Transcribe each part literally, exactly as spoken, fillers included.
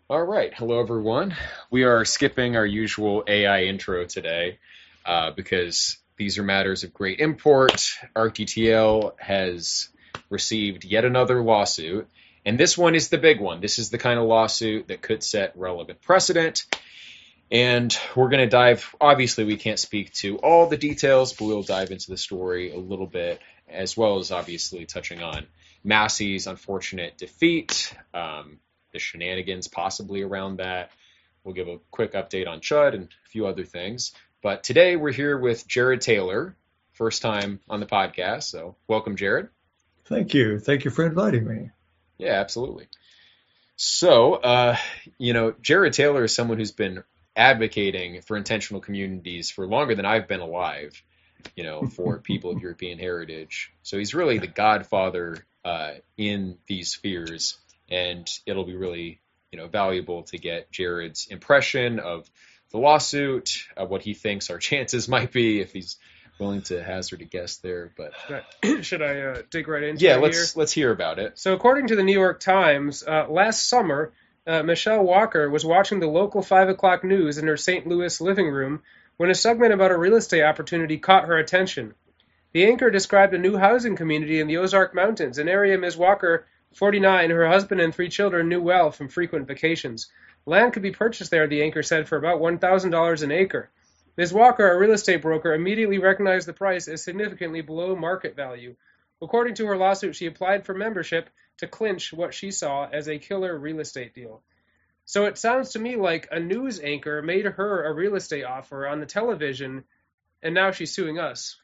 All right. Hello, everyone. We are skipping our usual A I intro today uh, because these are matters of great import. R T T L has received yet another lawsuit, and this one is the big one. This is the kind of lawsuit that could set relevant precedent. And we're going to dive, obviously, we can't speak to all the details, but we'll dive into the story a little bit, as well as obviously touching on Massey's unfortunate defeat. Um, the shenanigans possibly around that. We'll give a quick update on Chud and a few other things. But today we're here with Jared Taylor, first time on the podcast. So welcome, Jared. Thank you. Thank you for inviting me. Yeah, absolutely. So, uh, you know, Jared Taylor is someone who's been advocating for intentional communities for longer than I've been alive, you know, for people of European heritage. So he's really the godfather uh, in these spheres. And it'll be really, you know, valuable to get Jared's impression of the lawsuit, of what he thinks our chances might be, if he's willing to hazard a guess there. But should I, should I uh, dig right into yeah, it let's here? let's hear about it. So, according to the New York Times, uh, last summer, uh, Michelle Walker was watching the local five o'clock news in her Saint Louis living room when a segment about a real estate opportunity caught her attention. The anchor described a new housing community in the Ozark Mountains, an area Miz Walker, forty-nine, her husband and three children knew well from frequent vacations. Land could be purchased there, the anchor said, for about one thousand dollars an acre. Miz Walker, a real estate broker, immediately recognized the price as significantly below market value. According to her lawsuit, she applied for membership to clinch what she saw as a killer real estate deal. So it sounds to me like a news anchor made her a real estate offer on the television, and now she's suing us.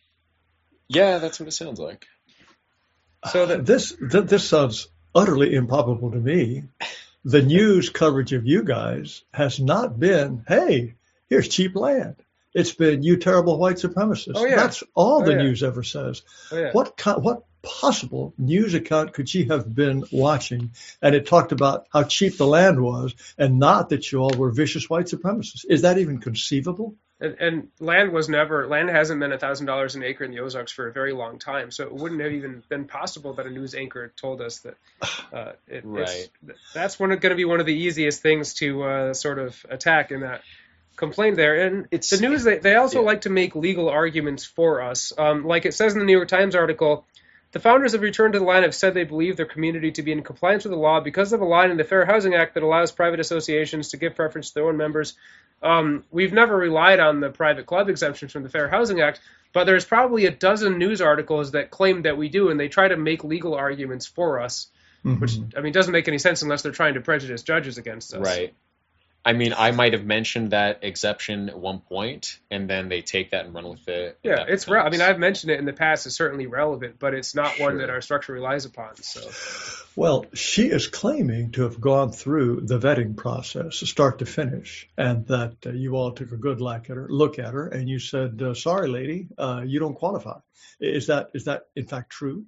Yeah, that's what it sounds like. So that this th- this sounds utterly improbable to me. The news coverage of you guys has not been, hey, here's cheap land. It's been, you terrible white supremacists. Oh, yeah. That's all Oh, the yeah. news ever says. Oh, yeah. What co- what possible news account could she have been watching? And it talked about how cheap the land was, and not that you all were vicious white supremacists. Is that even conceivable? And, and land was never, land hasn't been one thousand dollars an acre in the Ozarks for a very long time, so it wouldn't have even been possible that a news anchor told us that. Uh, it, Right. It's, that's one, going to be one of the easiest things to uh, sort of attack in that complaint there. And It's- the news, they, they also yeah. like to make legal arguments for us. Um, like it says in the New York Times article, the founders of Return to the Land have said they believe their community to be in compliance with the law because of a line in the Fair Housing Act that allows private associations to give preference to their own members. Um, we've never relied on the private club exemptions from the Fair Housing Act, but there's probably a dozen news articles that claim that we do, and they try to make legal arguments for us, Mm-hmm. which, I mean, doesn't make any sense unless they're trying to prejudice judges against us. Right. I mean, I might have mentioned that exception at one point, and then they take that and run with it. Yeah, That it's. Re- I becomes- mean, I've mentioned it in the past. It's certainly relevant, but it's not one Sure. that our structure relies upon. So, Well, she is claiming to have gone through the vetting process, start to finish, and that uh, you all took a good look at her, look at her, and you said, uh, "Sorry, lady, uh, you don't qualify." Is that is that in fact true?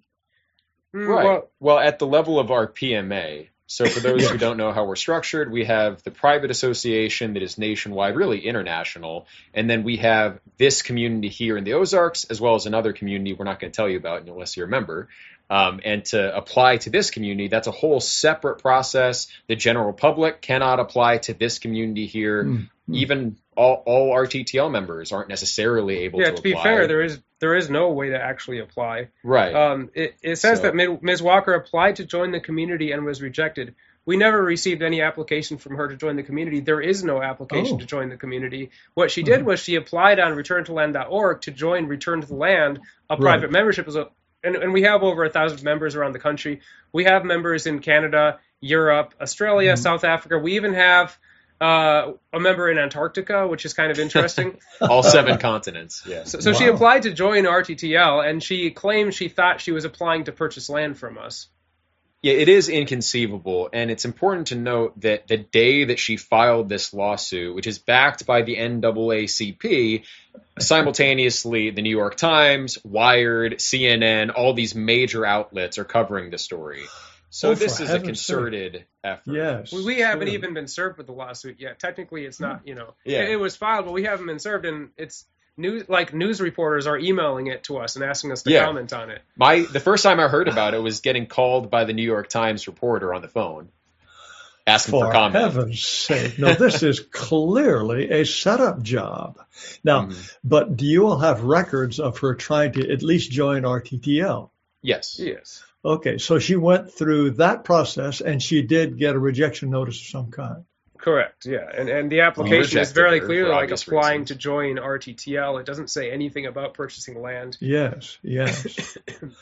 Mm, Right. well, Well, at the level of our P M A, so for those who don't know how we're structured, we have the private association that is nationwide, really international, and then we have this community here in the Ozarks, as well as another community we're not going to tell you about unless you're a member. Um, and to apply to this community, that's a whole separate process. The general public cannot apply to this community here. Mm-hmm. Even all, all R T T L members aren't necessarily able yeah. to To be apply. fair, there is there is no way to actually apply. Right. Um, it, it says So- that Mi- Miz Walker applied to join the community and was rejected. We never received any application from her to join the community. There is no application Oh. to join the community. What she did was she applied on return to land dot org to join Return to the Land, a private Right. membership. As a, and, and we have over a thousand members around the country. We have members in Canada, Europe, Australia, Mm-hmm. South Africa. We even have uh, a member in Antarctica, which is kind of interesting. all seven continents. Yeah. So, so she Wow. applied to join R T T L, and she claimed she thought she was applying to purchase land from us. Yeah, it is inconceivable, and it's important to note that the day that she filed this lawsuit, which is backed by the N double A C P, simultaneously the New York Times, Wired, C N N, all these major outlets are covering the story. So Oh, this for is a heaven's concerted effort. Yes. We, we haven't sure. even been served with the lawsuit yet. Technically, it's not, you know, Yeah. it, it was filed, but we haven't been served, and it's news like news reporters are emailing it to us and asking us to Yeah. comment on it. My the first time I heard about it was getting called by the New York Times reporter on the phone. asking for, for comment. heaven's sake. No, this is clearly a setup job. Now, Mm-hmm. but do you all have records of her trying to at least join R T T L? Yes. Yes. Okay, so she went through that process and she did get a rejection notice of some kind. Correct. Yeah, and and the application is rejected very her clearly for like obvious applying reasons. to join R T T L. It doesn't say anything about purchasing land. Yes, yes.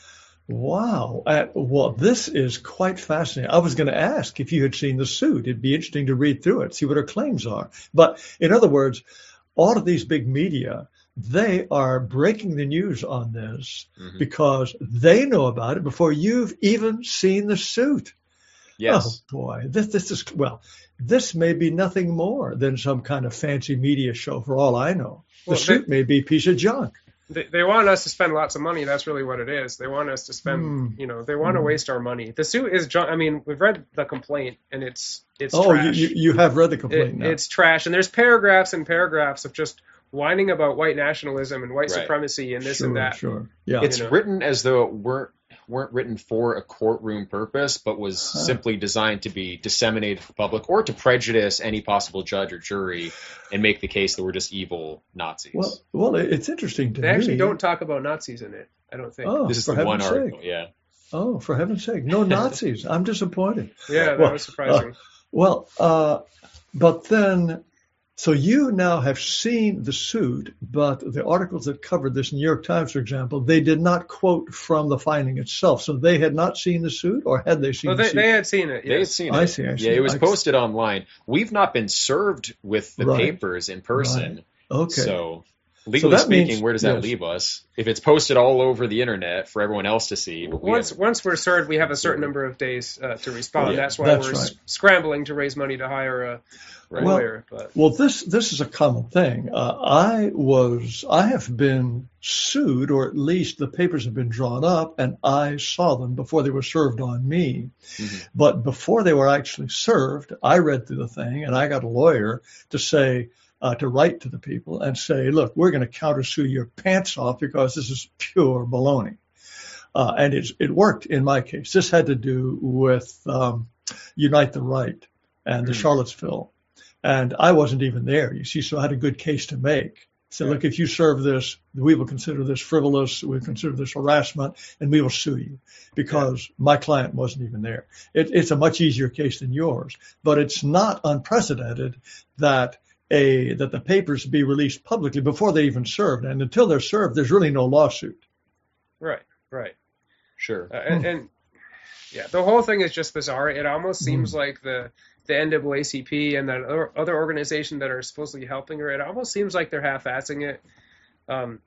Wow. Uh, well, this is quite fascinating. I was going to ask if you had seen the suit. It'd be interesting to read through it, see what her claims are. But in other words, all of these big media, they are breaking the news on this Mhm. because they know about it before you've even seen the suit. Yes. Oh boy, this this is well. This may be nothing more than some kind of fancy media show, for all I know. The Well, suit may be a piece of junk. They, they want us to spend lots of money. That's really what it is. They want us to spend, Hmm. you know, they want to Hmm. waste our money. The suit is, junk. I mean, we've read the complaint, and it's it's Oh, you, trash. you you have read the It- complaint now. it's trash, and there's paragraphs and paragraphs of just whining about white nationalism and white Right. supremacy and this sure, and that. Sure. Yeah. It's you know. written as though it weren't weren't written for a courtroom purpose, but was Huh. simply designed to be disseminated for public or to prejudice any possible judge or jury and make the case that we're just evil Nazis. Well, well, it- it's interesting to They me. actually don't talk about Nazis in it. I don't think. Oh, this is for the one heaven's article, sake. yeah. Oh, for heaven's sake. No Nazis. I'm disappointed. Yeah, that Well, was surprising. Well, uh, but then, so you now have seen the suit, but the articles that covered this, New York Times, for example, they did not quote from the finding itself. So they had not seen the suit, or had they seen Well, the they, suit? they had seen it. They had Yes. seen I it. see, I see. Yeah, it was I- posted online. We've not been served with the Right. papers in person. Okay. So legally that speaking, means- where does that yes. leave us? If it's posted all over the internet for everyone else to see, but we Once haven't- once we're served, we have a certain number of days uh, to respond. Yeah, that's why that's we're right. s- scrambling to raise money to hire a, a Right. lawyer. But Well, this this is a common thing. Uh, I was I have been sued, or at least the papers have been drawn up, and I saw them before they were served on me. Mhm. But before they were actually served, I read through the thing, and I got a lawyer to say uh, to write to the people and say, look, we're going to countersue your pants off because this is pure baloney. Uh, and it's, it worked in my case. This had to do with um, Unite the Right and the Mm. Charlottesville. And I wasn't even there, you see, so I had a good case to make. So Yeah. look, if you serve this, we will consider this frivolous, we consider this harassment, and we will sue you because my client wasn't even there. It, it's a much easier case than yours, but it's not unprecedented that a that the papers be released publicly before they even served, and until they're served, there's really no lawsuit. right, right, Sure. uh, and, and yeah, the whole thing is just bizarre. It almost seems like the the N double A C P and that other, other organization that are supposedly helping her. It almost seems like they're half-assing it. Um,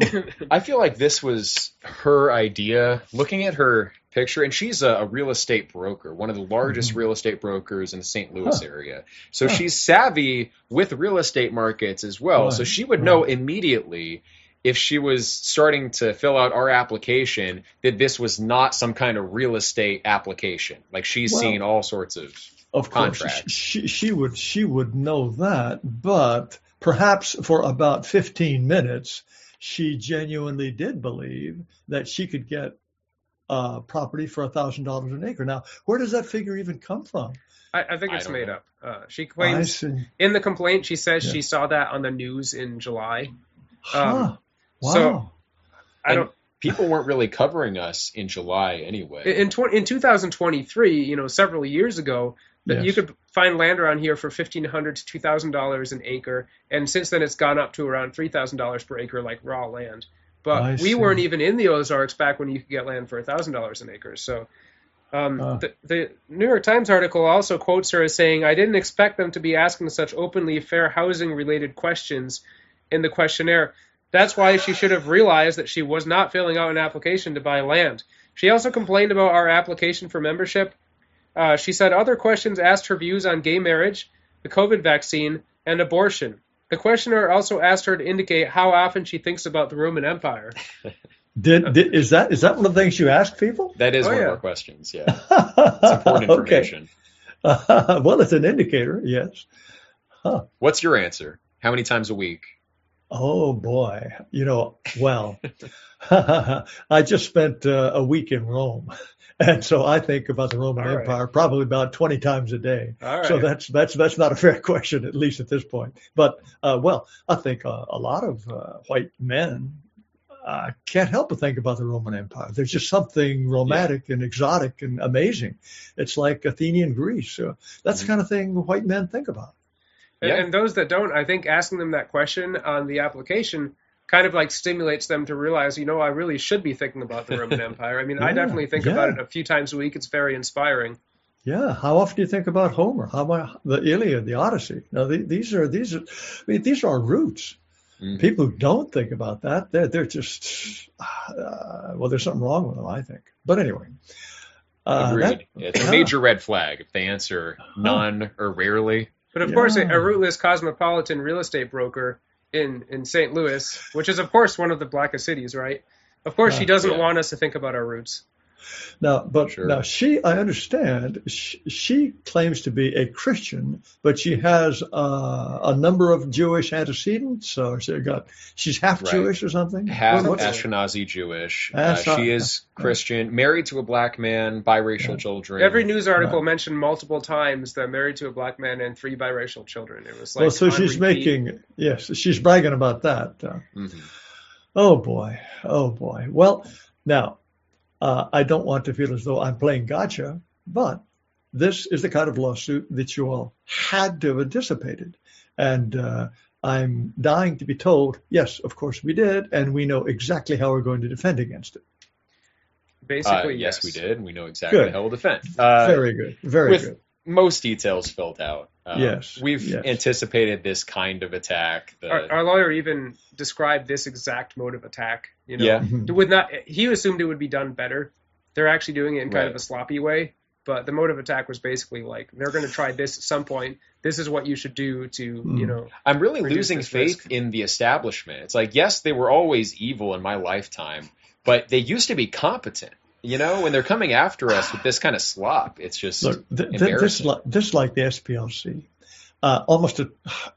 I feel like this was her idea. Looking at her picture, and she's a, a real estate broker, one of the largest Mhm. real estate brokers in the Saint Louis Huh. area. So Huh. she's savvy with real estate markets as well. So Right, she would right. know immediately if she was starting to fill out our application that this was not some kind of real estate application. Like she's Well, seen all sorts of. Of course, Contracts. she, she would she would know that, but perhaps for about fifteen minutes, she genuinely did believe that she could get uh, property for a thousand dollars an acre. Now, where does that figure even come from? I, I think I it's don't made know. up. Uh, she I claims see. in the complaint, she says Yeah. she saw that on the news in July. Huh. Um, Wow. so- I And don't. People weren't really covering us in July anyway. In tw- in two thousand twenty-three, you know, several years ago, that Yes. you could find land around here for fifteen hundred to two thousand dollars an acre, and since then it's gone up to around three thousand dollars per acre, like raw land. But I we see. weren't even in the Ozarks back when you could get land for a thousand dollars an acre. So. Um, Uh. the, the New York Times article also quotes her as saying, "I didn't expect them to be asking such openly fair housing-related questions in the questionnaire. That's why she should have realized that she was not filling out an application to buy land." She also complained about our application for membership. Uh, she said other questions asked her views on gay marriage, the COVID vaccine, and abortion. The questionnaire also asked her to indicate how often she thinks about the Roman Empire. Did, did is that is that one of the things you ask people? That is Oh, one yeah. of our questions, yeah. It's important information. Okay. well, it's an indicator. Yes. What's your answer? How many times a week? Oh boy, you know, well, I just spent uh, a week in Rome, And so I think about the Roman All right. Empire probably about twenty times a day. All right. So that's that's that's not a fair question, at least at this point. But uh, well, I think uh, a lot of uh, white men uh, can't help but think about the Roman Empire. There's just something romantic and exotic and amazing. It's like Athenian Greece. Uh, that's the kind of thing white men think about. And, Yeah. and those that don't, I think asking them that question on the application kind of like stimulates them to realize, you know, I really should be thinking about the Roman Empire. I mean, I Yeah, definitely think yeah. about it a few times a week. It's very inspiring. Yeah, how often do you think about Homer? How about the Iliad, the Odyssey? Now, the, these are these are, I mean, these are our roots. Mhm. People who don't think about that, they're they're just, uh, well, there's something wrong with them, I think. But anyway, uh, Agreed. that- It's a yeah. major red flag if they answer none or rarely. But of course, a, Yeah. a rootless cosmopolitan real estate broker in, in Saint Louis, which is, of course, one of the blackest cities, right? Of course, she Uh, doesn't yeah. want us to think about our roots. Now, but Sure. now she, I understand, she, she claims to be a Christian, but she has uh, a number of Jewish antecedents. So she got, she's half Right. Jewish or something. Half What- what's- Ashkenazi Jewish. Uh, That's not- she is Christian, married to a black man, biracial children. Every news article Right. mentioned multiple times that married to a black man and three biracial children. It was like well, so on she's repeat. making, yes, she's bragging about that. Uh, Mhm. Oh boy, oh boy. Well, now, uh, I don't want to feel as though I'm playing gotcha, but this is the kind of lawsuit that you all had to have anticipated. And uh, I'm dying to be told, yes, of course we did, and we know exactly how we're going to defend against it. Uh, Basically, yes, we did. and We know exactly Good. how we'll defend. Uh, Very good, very with good. most details filled out. Um, Yes, We've yes. anticipated this kind of attack. The, Our, our lawyer even described this exact mode of attack. You know, Yeah. Mhm. It would not. He assumed it would be done better. They're actually doing it in kind Right. of a sloppy way. But the mode of attack was basically like, they're going to try this at some point. This is what you should do to, Mm. you know. I'm really reduce losing this faith risk. in the establishment. It's like, yes, they were always evil in my lifetime, but they used to be competent. You know, when they're coming after us with this kind of slop, it's just Look, th- th- this, is embarrassing. like, this is like the S P L C. Uh, almost a,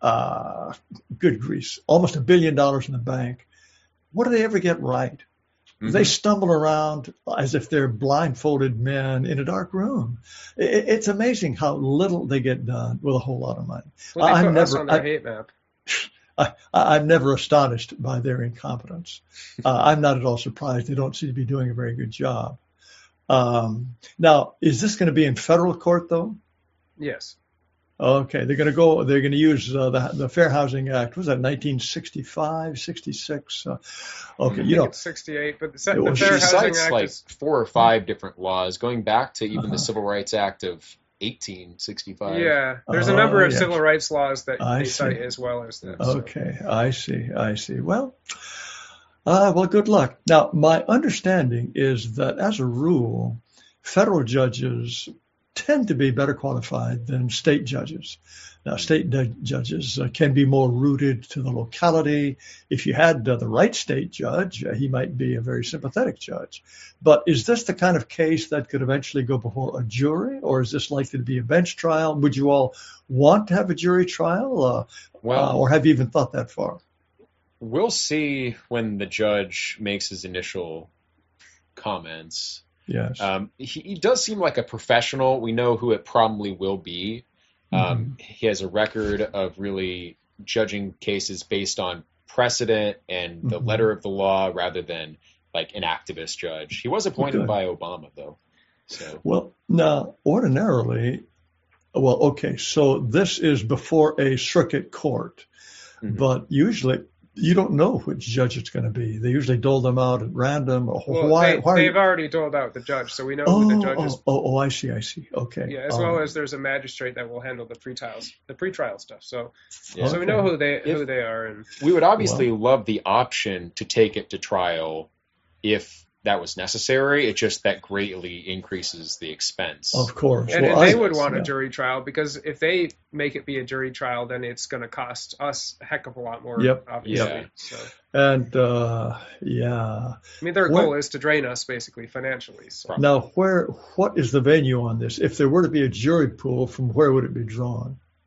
uh, good grease, almost a billion dollars in the bank. What do they ever get right? Mhm. They stumble around as if they're blindfolded men in a dark room. I- It's amazing how little they get done with a whole lot of money. Well, they I'm put us never- on their I- hate map. I, I- I'm never astonished by their incompetence. Uh, I'm not at all surprised. They don't seem to be doing a very good job. Um, now, is this going to be in federal court, though? Yes. Okay, they're going to go. They're going to use uh, the the Fair Housing Act. What was that nineteen sixty-five, sixty-six? Uh, okay, I you think know, it's sixty-eight, but the, se- It the was- Fair She Housing cites Act like is. four or five different laws, going back to even Uh-huh. the Civil Rights Act of eighteen sixty-five. Yeah, there's a Oh, number of yes. civil rights laws that I they see. cite as well as this. so. okay, I see, I see. Well, uh, well, good luck. Now, my understanding is that as a rule, federal judges tend to be better qualified than state judges. Now, state du- judges uh, can be more rooted to the locality. If you had uh, the right state judge, uh, he might be a very sympathetic judge. But is this the kind of case that could eventually go before a jury, or is this likely to be a bench trial? Would you all want to have a jury trial, uh, Well, uh, or have you even thought that far? we'll see when the judge makes his initial comments. Yes. Um, he, he does seem like a professional. We know who it probably will be. Um, He has a record of really judging cases based on precedent and the Mhm. letter of the law rather than like an activist judge. He was appointed Good. by Obama, though. So Well, now, ordinarily, well, okay, so this is before a circuit court, Mhm. but usually you don't know which judge it's going to be. They usually dole them out at random. Or Well, why? they, why are they've you- already doled out the judge, so we know oh, who the judge is. oh, oh, oh, I see, I see. Okay. Yeah, as Um, well as there's a magistrate that will handle the pre-trials, the pre-trial stuff. So, Yeah. so we know Okay. who they If- who they are, and we would obviously love the option to take it to trial if that was necessary. It just that greatly increases the expense. Of course. and, Well, and they I- would want yeah. a jury trial because if they make it be a jury trial, then it's going to cost us a heck of a lot more. Yep, Obviously. yep. So, And uh, yeah. I mean, their What- goal is to drain us basically financially. So. Now, where? What is the venue on this? If there were to be a jury pool, from where would it be drawn?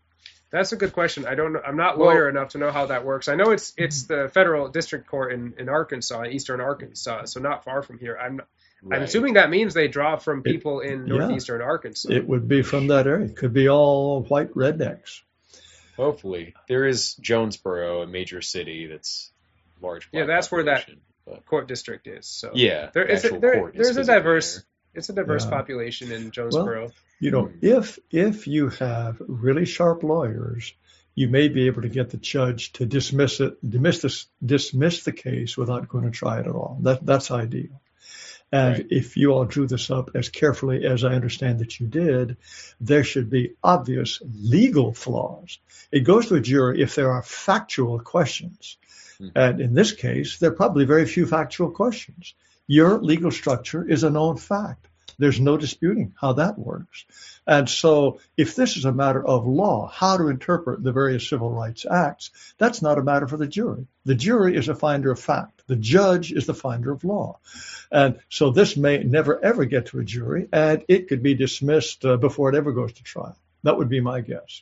That's a good question. I don't know. I'm not Well- lawyer enough to know how that works. I know it's it's the federal district court in, in Arkansas, eastern Arkansas, so not far from here. I'm I'm Right. assuming that means they draw from people in yeah. northeastern Arkansas. It would be from that area. It could be all white rednecks. Hopefully. There is Jonesboro, a major city that's large. Yeah, black that's where that- population, but- Court district is. So Yeah. there the is a, actual there, court is there's a physically diverse there. it's a diverse Yeah. population in Jonesboro. You know, Hmm. if if you have really sharp lawyers, you may be able to get the judge to dismiss it, dismiss this, dismiss the case without going to try it at all. That that's ideal. And Right. if you all drew this up as carefully as I understand that you did, there should be obvious legal flaws. It goes to a jury if there are factual questions. Mhm. And in this case, there are probably very few factual questions. Your legal structure is a known fact. There's no disputing how that works. And so if this is a matter of law, how to interpret the various civil rights acts, that's not a matter for the jury. The jury is a finder of fact. The judge is the finder of law. And so this may never, ever get to a jury, and it could be dismissed uh, before it ever goes to trial. That would be my guess.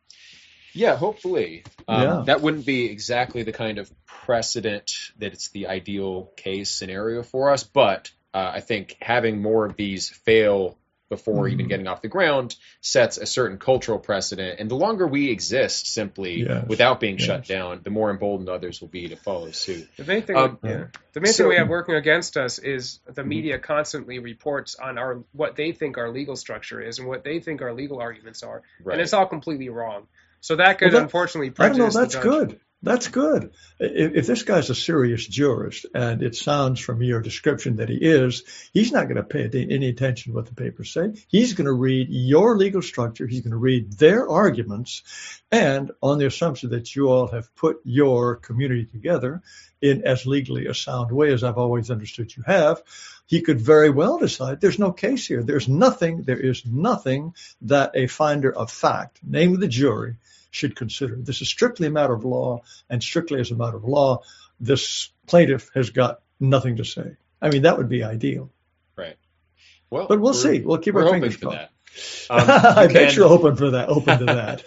Yeah, hopefully. Um, Yeah. That wouldn't be exactly the kind of precedent that it's the ideal case scenario for us, but uh, I think having more of these fail before Mhm. even getting off the ground sets a certain cultural precedent. And the longer we exist simply Yes, without being yes. shut down, the more emboldened others will be to follow suit. The main thing, Um, yeah, the main so- thing we have working against us is the media constantly reports on our what they think our legal structure is and what they think our legal arguments are, Right. and it's all completely wrong. So that could Well, that- unfortunately I don't know. prejudice the That's judge. good. That's good. If, if this guy's a serious jurist, and it sounds from your description that he is, he's not going to pay any attention to what the papers say. He's going to read your legal structure. He's going to read their arguments, and on the assumption that you all have put your community together in as legally a sound way as I've always understood you have, he could very well decide there's no case here. There's nothing. There is nothing that a finder of fact, namely the jury, should consider. This is strictly a matter of law, and strictly as a matter of law, this plaintiff has got nothing to say. I mean, that would be ideal. Right. Well, But we'll we're- see. We'll keep we're our hoping fingers for crossed. that. Um, I you bet can- you're open for that. Open to that.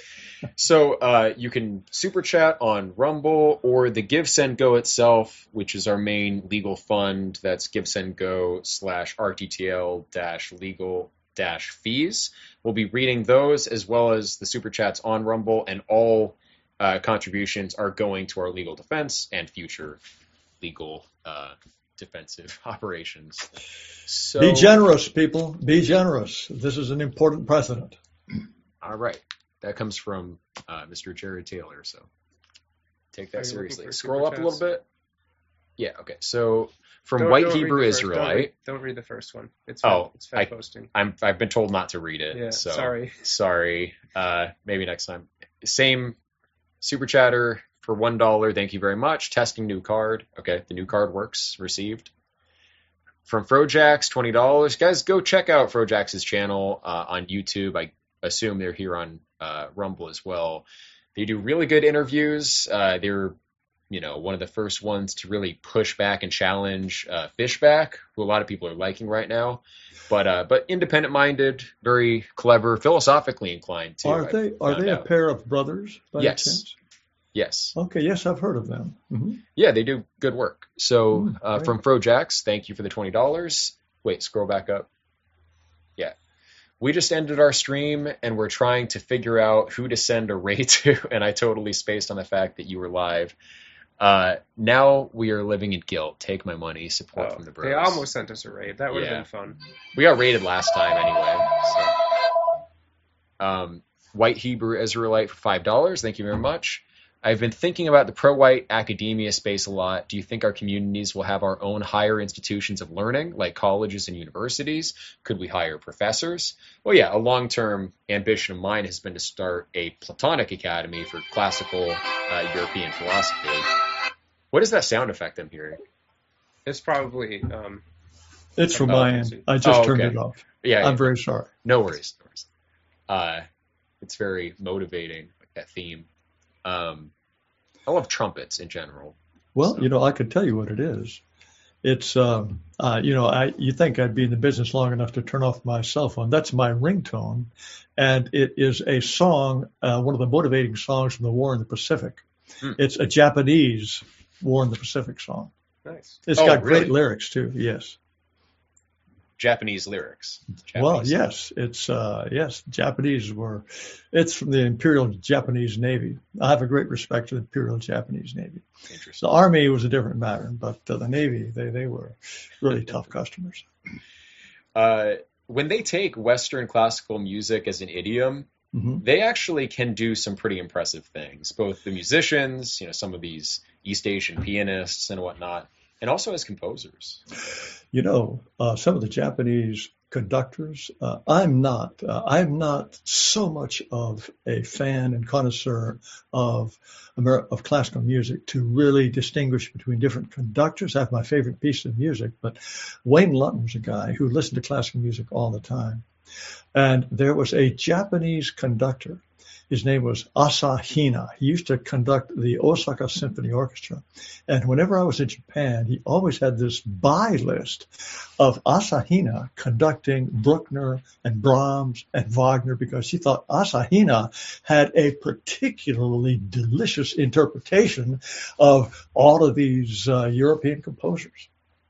So uh, you can super chat on Rumble or the Give Send Go itself, which is our main legal fund. That's Give Send Go slash R T T L dash legal dash fees. We'll be reading those as well as the super chats on Rumble, and all uh, contributions are going to our legal defense and future legal uh, defensive operations. So, Be generous, people. Be generous. This is an important precedent. all right. That comes from uh, Mister Jared Taylor, so take Are that you seriously. looking for Scroll super up a little chats? bit. Yeah, okay. So from Don't- White don't read Hebrew the first- don't Israelite, read- Don't read the first one. It's Oh, oh, it's Fed I- posting. I'm, I've been told not to read it. Yeah, so sorry. Sorry. Uh, maybe next time. Same super chatter for one dollar. Thank you very much. Testing new card. Okay, the new card works. Received. From Frojax, twenty dollars. Guys, go check out Frojax's channel uh, on YouTube. I assume they're here on uh, Rumble as well. They do really good interviews. Uh, they're, you know, one of the first ones to really push back and challenge uh, Fishback, who a lot of people are liking right now. But uh, but independent-minded, very clever, philosophically inclined too. Are I they are found they a out. pair of brothers by Yes. chance? Yes. Okay, yes, I've heard of them. hmm Yeah, they do good work. So Mm, uh, great. from Frojax, thank you for the twenty dollars. Wait, scroll back up. Yeah. We just ended our stream, and we're trying to figure out who to send a raid to, and I totally spaced on the fact that you were live. Uh, now we are living in guilt. Take my money. Support Oh, from the bros. they almost sent us a raid. That would have Yeah. been fun. We got raided last time anyway. So. Um, White Hebrew Israelite for five dollars. Thank you very much. I've been thinking about the pro-white academia space a lot. Do you think our communities will have our own higher institutions of learning, like colleges and universities? Could we hire professors? Well, yeah, a long-term ambition of mine has been to start a Platonic academy for classical uh, European philosophy. What is that sound effect I'm hearing? It's probably um, It's from Oh, my I end. see. I just Oh, turned okay. it off. Yeah, I'm very sorry. no worries. No worries. Uh, it's very motivating, like that theme. Um, I love trumpets in general. Well, So- you know, I could tell you what it is. It's, um, uh, you know, I you think I'd be in the business long enough to turn off my cell phone. That's my ringtone, and it is a song, uh, one of the motivating songs from the War in the Pacific. Hmm. It's a Japanese War in the Pacific song. Nice. It's Oh, got really? great lyrics too. Yes. Japanese lyrics. Well, Japanese. yes, it's uh, yes. Japanese were. It's from the Imperial Japanese Navy. I have a great respect for the Imperial Japanese Navy. Interesting. The Army was a different matter, but uh, the Navy, they they were really tough customers. Uh, when they take Western classical music as an idiom, hmm they actually can do some pretty impressive things. Both the musicians, you know, some of these East Asian pianists and whatnot, and also as composers. You know, uh, some of the Japanese conductors. Uh, I'm not. Uh, I'm not so much of a fan and connoisseur of Amer- of classical music to really distinguish between different conductors. I have my favorite piece of music, but Wayne Lutton was a guy who listened to classical music all the time, and there was a Japanese conductor. His name was Asahina. He used to conduct the Osaka Symphony Orchestra. And whenever I was in Japan, he always had this buy list of Asahina conducting Bruckner and Brahms and Wagner because he thought Asahina had a particularly delicious interpretation of all of these uh, European composers.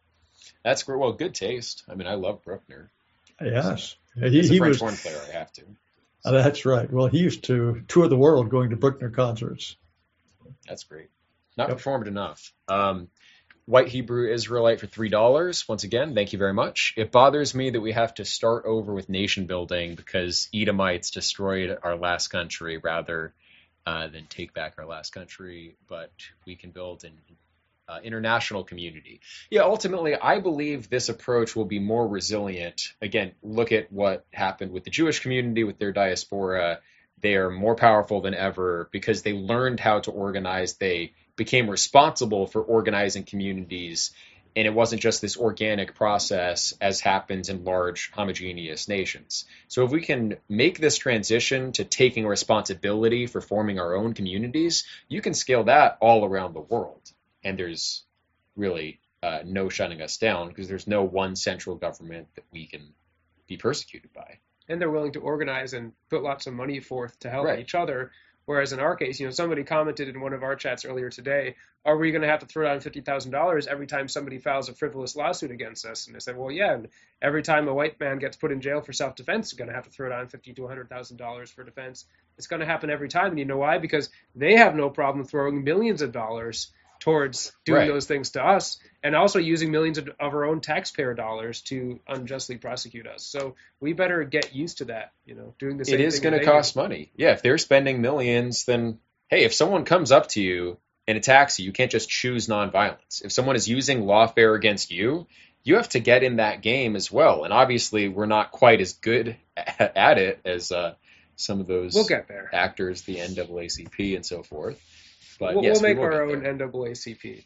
That's great. Well, good taste. I mean, I love Bruckner. Yes. As He, a he French was. horn player, I have to. Uh, That's right. Well, he used to tour the world going to Bruckner concerts. That's great. Not Yep. performed enough. Um, White Hebrew Israelite for three dollars. Once again, thank you very much. It bothers me that we have to start over with nation building because Edomites destroyed our last country rather uh, than take back our last country, but we can build an uh, international community. Yeah, ultimately, I believe this approach will be more resilient. Again, look at what happened with the Jewish community, with their diaspora. They are more powerful than ever because they learned how to organize. They became responsible for organizing communities, and it wasn't just this organic process as happens in large homogeneous nations. So if we can make this transition to taking responsibility for forming our own communities, you can scale that all around the world. And there's really uh, no shutting us down because there's no one central government that we can be persecuted by. And they're willing to organize and put lots of money forth to help Right. each other. Whereas in our case, you know, somebody commented in one of our chats earlier today, are we going to have to throw down fifty thousand dollars every time somebody files a frivolous lawsuit against us? And I said, well, yeah, and every time a white man gets put in jail for self-defense, you're going to have to throw down fifty thousand to one hundred thousand dollars for defense. It's going to happen every time. And you know why? Because they have no problem throwing millions of dollars towards doing Right. those things to us, and also using millions of, of our own taxpayer dollars to unjustly prosecute us. So we better get used to that, you know, doing the same It is thing going that to they cost do. money. Yeah, if they're spending millions, then hey, if someone comes up to you and attacks you, you can't just choose nonviolence. If someone is using lawfare against you, you have to get in that game as well. And obviously, we're not quite as good at it as uh, some of those We'll get there. actors, the N double A C P and so forth. But We'll, yes, we'll make we will our get own there. N double A C P.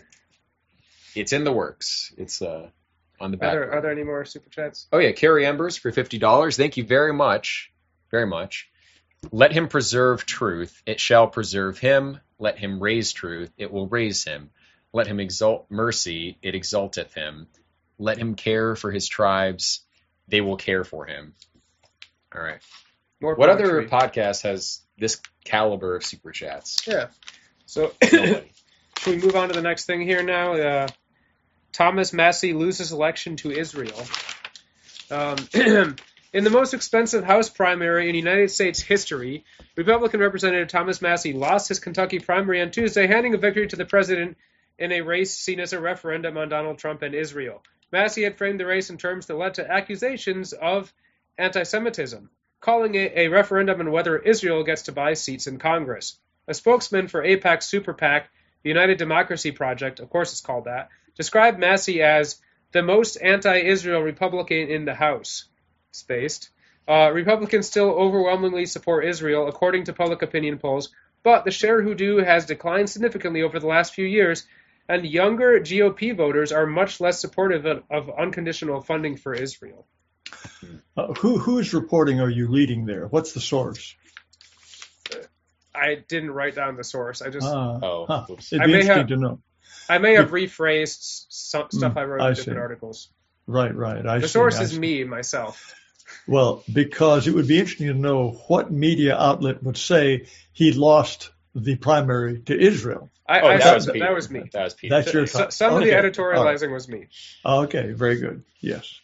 It's in the works. It's uh, on the Are back. there, burner. are there any more super chats? Oh yeah, Carrie Embers for fifty dollars. Thank you very much, very much. Let him preserve truth; it shall preserve him. Let him raise truth; it will raise him. Let him exalt mercy; it exalteth him. Let him care for his tribes; they will care for him. All right. More What poetry. other podcast has this caliber of super chats? Yeah. So Nobody. should we move on to the next thing here now? Uh, Thomas Massey loses election to Israel. Um, in the most expensive House primary in United States history, Republican Representative Thomas Massey lost his Kentucky primary on Tuesday, handing a victory to the president in a race seen as a referendum on Donald Trump and Israel. Massey had framed the race in terms that led to accusations of anti-Semitism, calling it a referendum on whether Israel gets to buy seats in Congress. A spokesman for AIPAC's super PAC, the United Democracy Project, of course it's called that, described Massey as the most anti-Israel Republican in the House. Spaced. Uh, Republicans still overwhelmingly support Israel, according to public opinion polls, but the share who do has declined significantly over the last few years, and younger G O P voters are much less supportive of, of unconditional funding for Israel. Uh, who whose reporting are you reading there? What's the source? I didn't write down the source. I just Ah, Oh, huh. oops. It'd I be may interesting have- to know. I may have rephrased some stuff Mm, I wrote I in see. different articles. Right, right. I The see. source I is see. me, myself. Well, because it would be interesting to know what media outlet would say he lost the primary to Israel. I, Oh, I that said was that, Peter. that was me. That was Peter. That's your So, thought. some of the Okay. All right. editorializing was me. Okay, very good. Yes.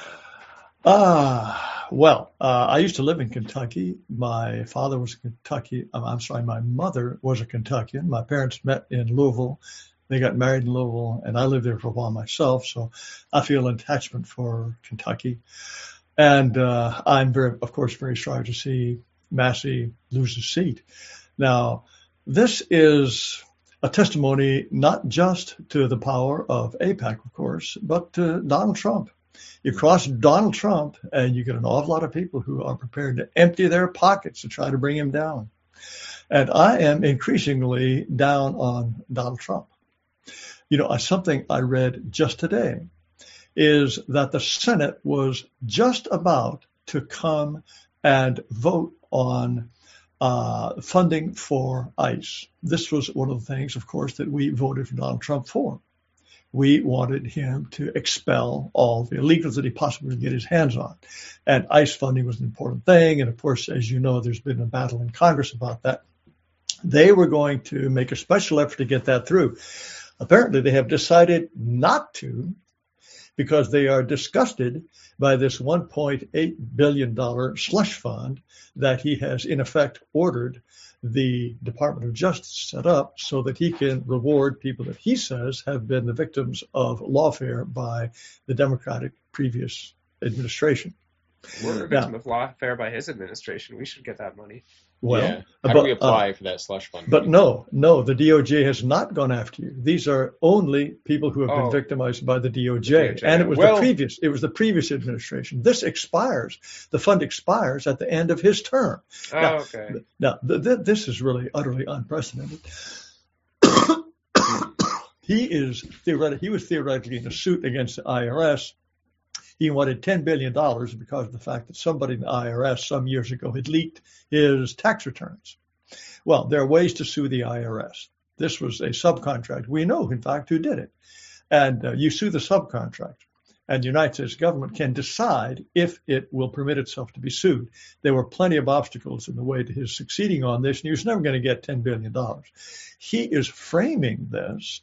Ah, well, uh, I used to live in Kentucky. My father was a Kentucky. I'm, I'm sorry, my mother was a Kentuckian. My parents met in Louisville. They got married in Louisville, and I lived there for a while myself. So I feel an attachment for Kentucky. And uh, I'm very, of course, very sorry to see Massey lose his seat. Now, this is a testimony not just to the power of AIPAC, of course, but to Donald Trump. You cross Donald Trump, and you get an awful lot of people who are prepared to empty their pockets to try to bring him down. And I am increasingly down on Donald Trump. You know, something I read just today is that the Senate was just about to come and vote on uh, funding for ICE. This was one of the things, of course, that we voted for Donald Trump for. We wanted him to expel all the illegals that he possibly could get his hands on. And ICE funding was an important thing. And of course, as you know, there's been a battle in Congress about that. They were going to make a special effort to get that through. Apparently, they have decided not to because they are disgusted by this one point eight billion dollars slush fund that he has, in effect, ordered the Department of Justice set up so that he can reward people that he says have been the victims of lawfare by the Democratic previous administration. We're a victim now, of lawfare by his administration. We should get that money. Well, yeah. How but, do we apply uh, for that slush fund? But no, no, the D O J has not gone after you. These are only people who have Oh. been victimized by the D O J. The D O J. And it was Well- the previous, it was the previous administration. This expires. The fund expires at the end of his term. Oh, Now, okay. Now, th- th- this is really utterly unprecedented. he is theoretic- he was theoretically in a suit against the I R S. He wanted ten billion dollars because of the fact that somebody in the I R S some years ago had leaked his tax returns. Well, there are ways to sue the I R S. This was a subcontract. We know, in fact, who did it. And uh, you sue the subcontractor. And the United States government can decide if it will permit itself to be sued. There were plenty of obstacles in the way to his succeeding on this, and he was never going to get ten billion dollars. He is framing this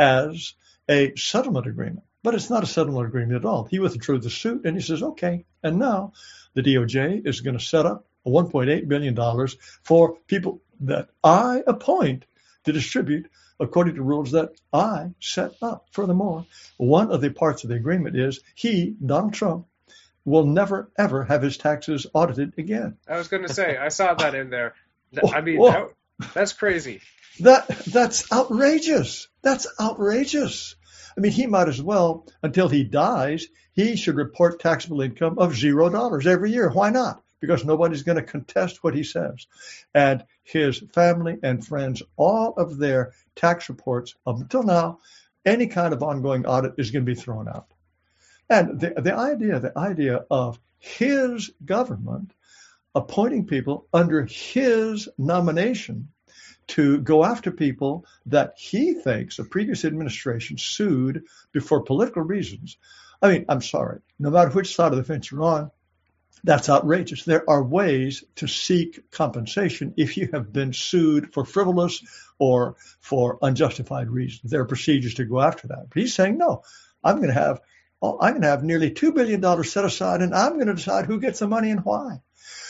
as a settlement agreement, but it's not a settlement agreement at all. He withdrew the suit, and he says, okay, and now the D O J is going to set up a one point eight billion dollars for people that I appoint to distribute according to rules that I set up. Furthermore, one of the parts of the agreement is he, Donald Trump, will never, ever have his taxes audited again. I was going to say, I saw that in there. Th- I mean, Whoa. that, that's crazy. That That's outrageous. That's outrageous. I mean, he might as well, until he dies, he should report taxable income of zero dollars every year. Why not? Because nobody's going to contest what he says. And his family and friends, all of their tax reports up until now, any kind of ongoing audit is going to be thrown out. And the, the idea, the idea of his government appointing people under his nomination to go after people that he thinks a previous administration sued for political reasons. I mean, I'm sorry, no matter which side of the fence you're on, that's outrageous. There are ways to seek compensation if you have been sued for frivolous or for unjustified reasons. There are procedures to go after that. But he's saying, no, I'm going to have I'm going to have nearly two billion dollars set aside, and I'm going to decide who gets the money and why.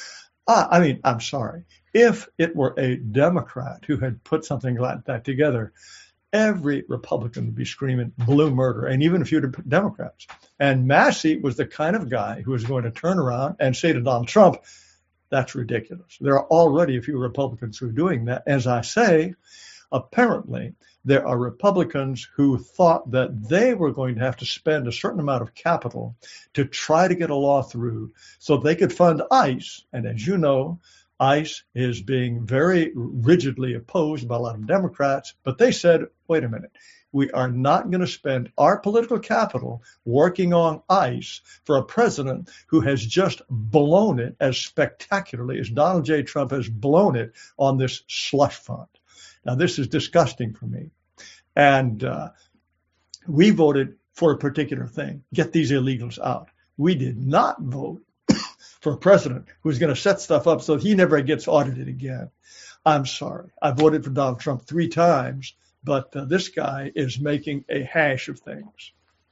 Ah, I mean, I'm sorry. If it were a Democrat who had put something like that together, every Republican would be screaming blue murder, and even a few Democrats. And Massey was the kind of guy who was going to turn around and say to Donald Trump, that's ridiculous. There are already a few Republicans who are doing that. As I say, apparently there are Republicans who thought that they were going to have to spend a certain amount of capital to try to get a law through so they could fund ICE. And as you know, ICE is being very rigidly opposed by a lot of Democrats, but they said, wait a minute, we are not going to spend our political capital working on ICE for a president who has just blown it as spectacularly as Donald J. Trump has blown it on this slush fund. Now, this is disgusting for me. And uh, we voted for a particular thing, get these illegals out. We did not vote for a president who's going to set stuff up so he never gets audited again. I'm sorry. I voted for Donald Trump three times, but uh, this guy is making a hash of things.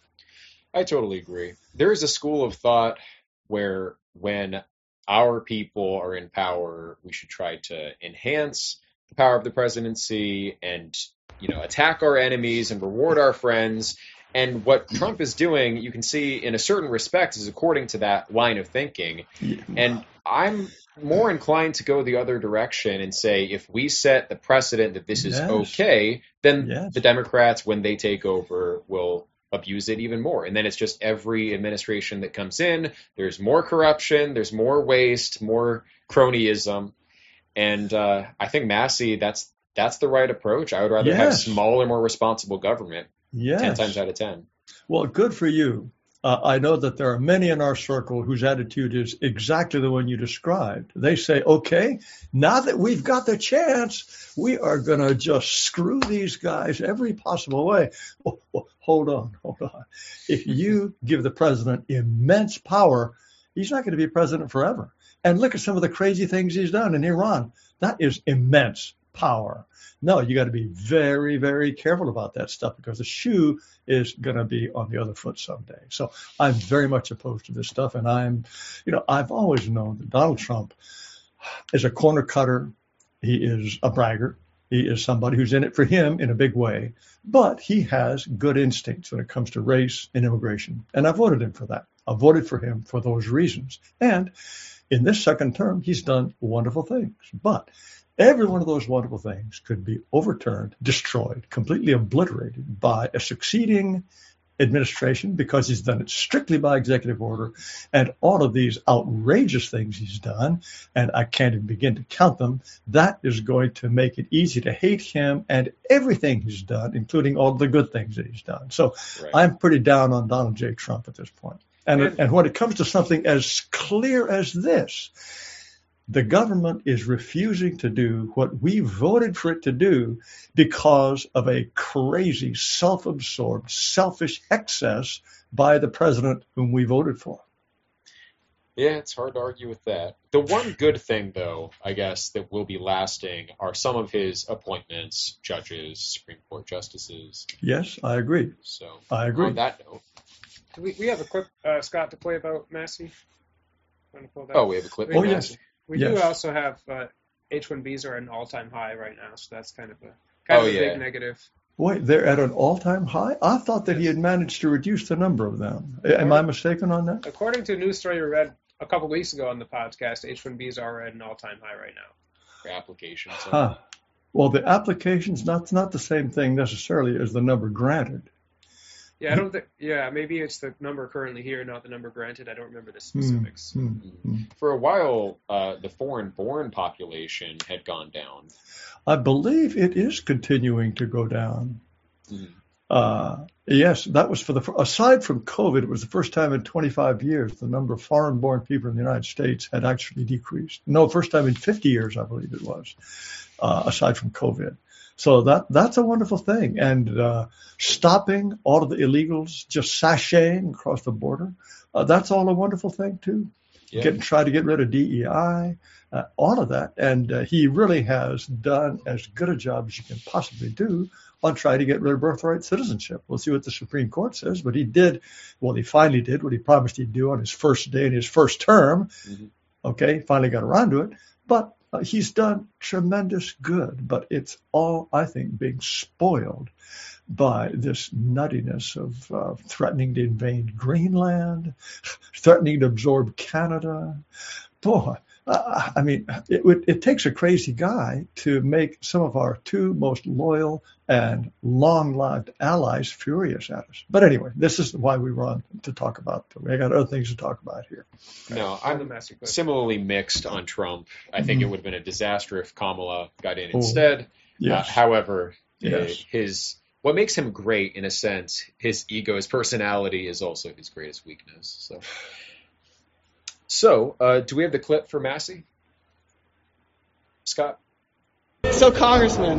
I totally agree. There is a school of thought where when our people are in power, we should try to enhance the power of the presidency and, you know, attack our enemies and reward our friends. And what Trump is doing, you can see in a certain respect, is according to that line of thinking. Yeah. And I'm more inclined to go the other direction and say if we set the precedent that this is Yes. okay, then Yes. the Democrats, when they take over, will abuse it even more. And then it's just every administration that comes in, there's more corruption, there's more waste, more cronyism. And uh, I think, Massey, that's that's the right approach. I would rather have Yes. smaller, more responsible government Yes. ten times out of ten. Well, good for you. Uh, I know that there are many in our circle whose attitude is exactly the one you described. They say, okay, now that we've got the chance, we are going to just screw these guys every possible way. Oh, oh, hold on, hold on. If you give the president immense power, he's not going to be president forever. And look at some of the crazy things he's done in Iran. That is immense power. No, you got to be very, very careful about that stuff because the shoe is going to be on the other foot someday. So I'm very much opposed to this stuff. And I'm, you know, I've always known that Donald Trump is a corner cutter. He is a braggart. He is somebody who's in it for him in a big way. But he has good instincts when it comes to race and immigration. And I voted him for that. I voted for him for those reasons. And in this second term, he's done wonderful things. But every one of those wonderful things could be overturned, destroyed, completely obliterated by a succeeding administration because he's done it strictly by executive order. And all of these outrageous things he's done, and I can't even begin to count them, that is going to make it easy to hate him and everything he's done, including all the good things that he's done. So Right. I'm pretty down on Donald J. Trump at this point. And, And- and when it comes to something as clear as this, the government is refusing to do what we voted for it to do because of a crazy, self-absorbed, selfish excess by the president whom we voted for. Yeah, it's hard to argue with that. The one good thing, though, I guess, that will be lasting are some of his appointments, judges, Supreme Court justices. Yes, I agree. So I agree. on that note, Do we, we have a clip, uh, Scott, to play about Massey? Want to pull that? oh, we have a clip. Oh, of yes. Massey? We yes. do also have uh, H one Bs are at an all-time high right now, so that's kind of a kind Oh, of a yeah. big negative. Wait, they're at an all-time high? I thought that he had managed to reduce the number of them. Am I mistaken on that? According to a news story we read a couple weeks ago on the podcast, H one Bs are at an all-time high right now. For applications. Huh. Well, the application's not, not the same thing necessarily as the number granted. Yeah, I don't think. Yeah, maybe it's the number currently here, not the number granted. I don't remember the specifics. Hmm, hmm. For a while, uh, the foreign-born population had gone down. I believe it is continuing to go down. Mhm. Uh, yes, that was for the, aside from COVID, it was the first time in twenty-five years the number of foreign-born people in the United States had actually decreased. No, first time in fifty years, I believe it was, uh, aside from COVID. So that that's a wonderful thing. And uh, stopping all of the illegals just sashaying across the border, uh, that's all a wonderful thing, too. Yeah. Get, try to get rid of D E I, uh, all of that. And uh, he really has done as good a job as you can possibly do on trying to get rid of birthright citizenship. We'll see what the Supreme Court says, but he did, well, he finally did what he promised he'd do on his first day in his first term. Mhm. Okay, finally got around to it. But uh, he's done tremendous good. But it's all, I think, being spoiled by this nuttiness of uh, threatening to invade Greenland, threatening to absorb Canada. Boy, uh, I mean, it, would, it takes a crazy guy to make some of our two most loyal and long-lived allies furious at us. But anyway, this is why we were on to talk about. We got other things to talk about here. No, On the I'm Massey clip. similarly mixed on Trump. I think it Mhm. would have been a disaster if Kamala got in Oh, instead. Yes. Uh, however, Yes. uh, his what makes him great, in a sense, his ego, his personality, is also his greatest weakness. So, so uh, do we have the clip for Massey? Scott? So, Congressman,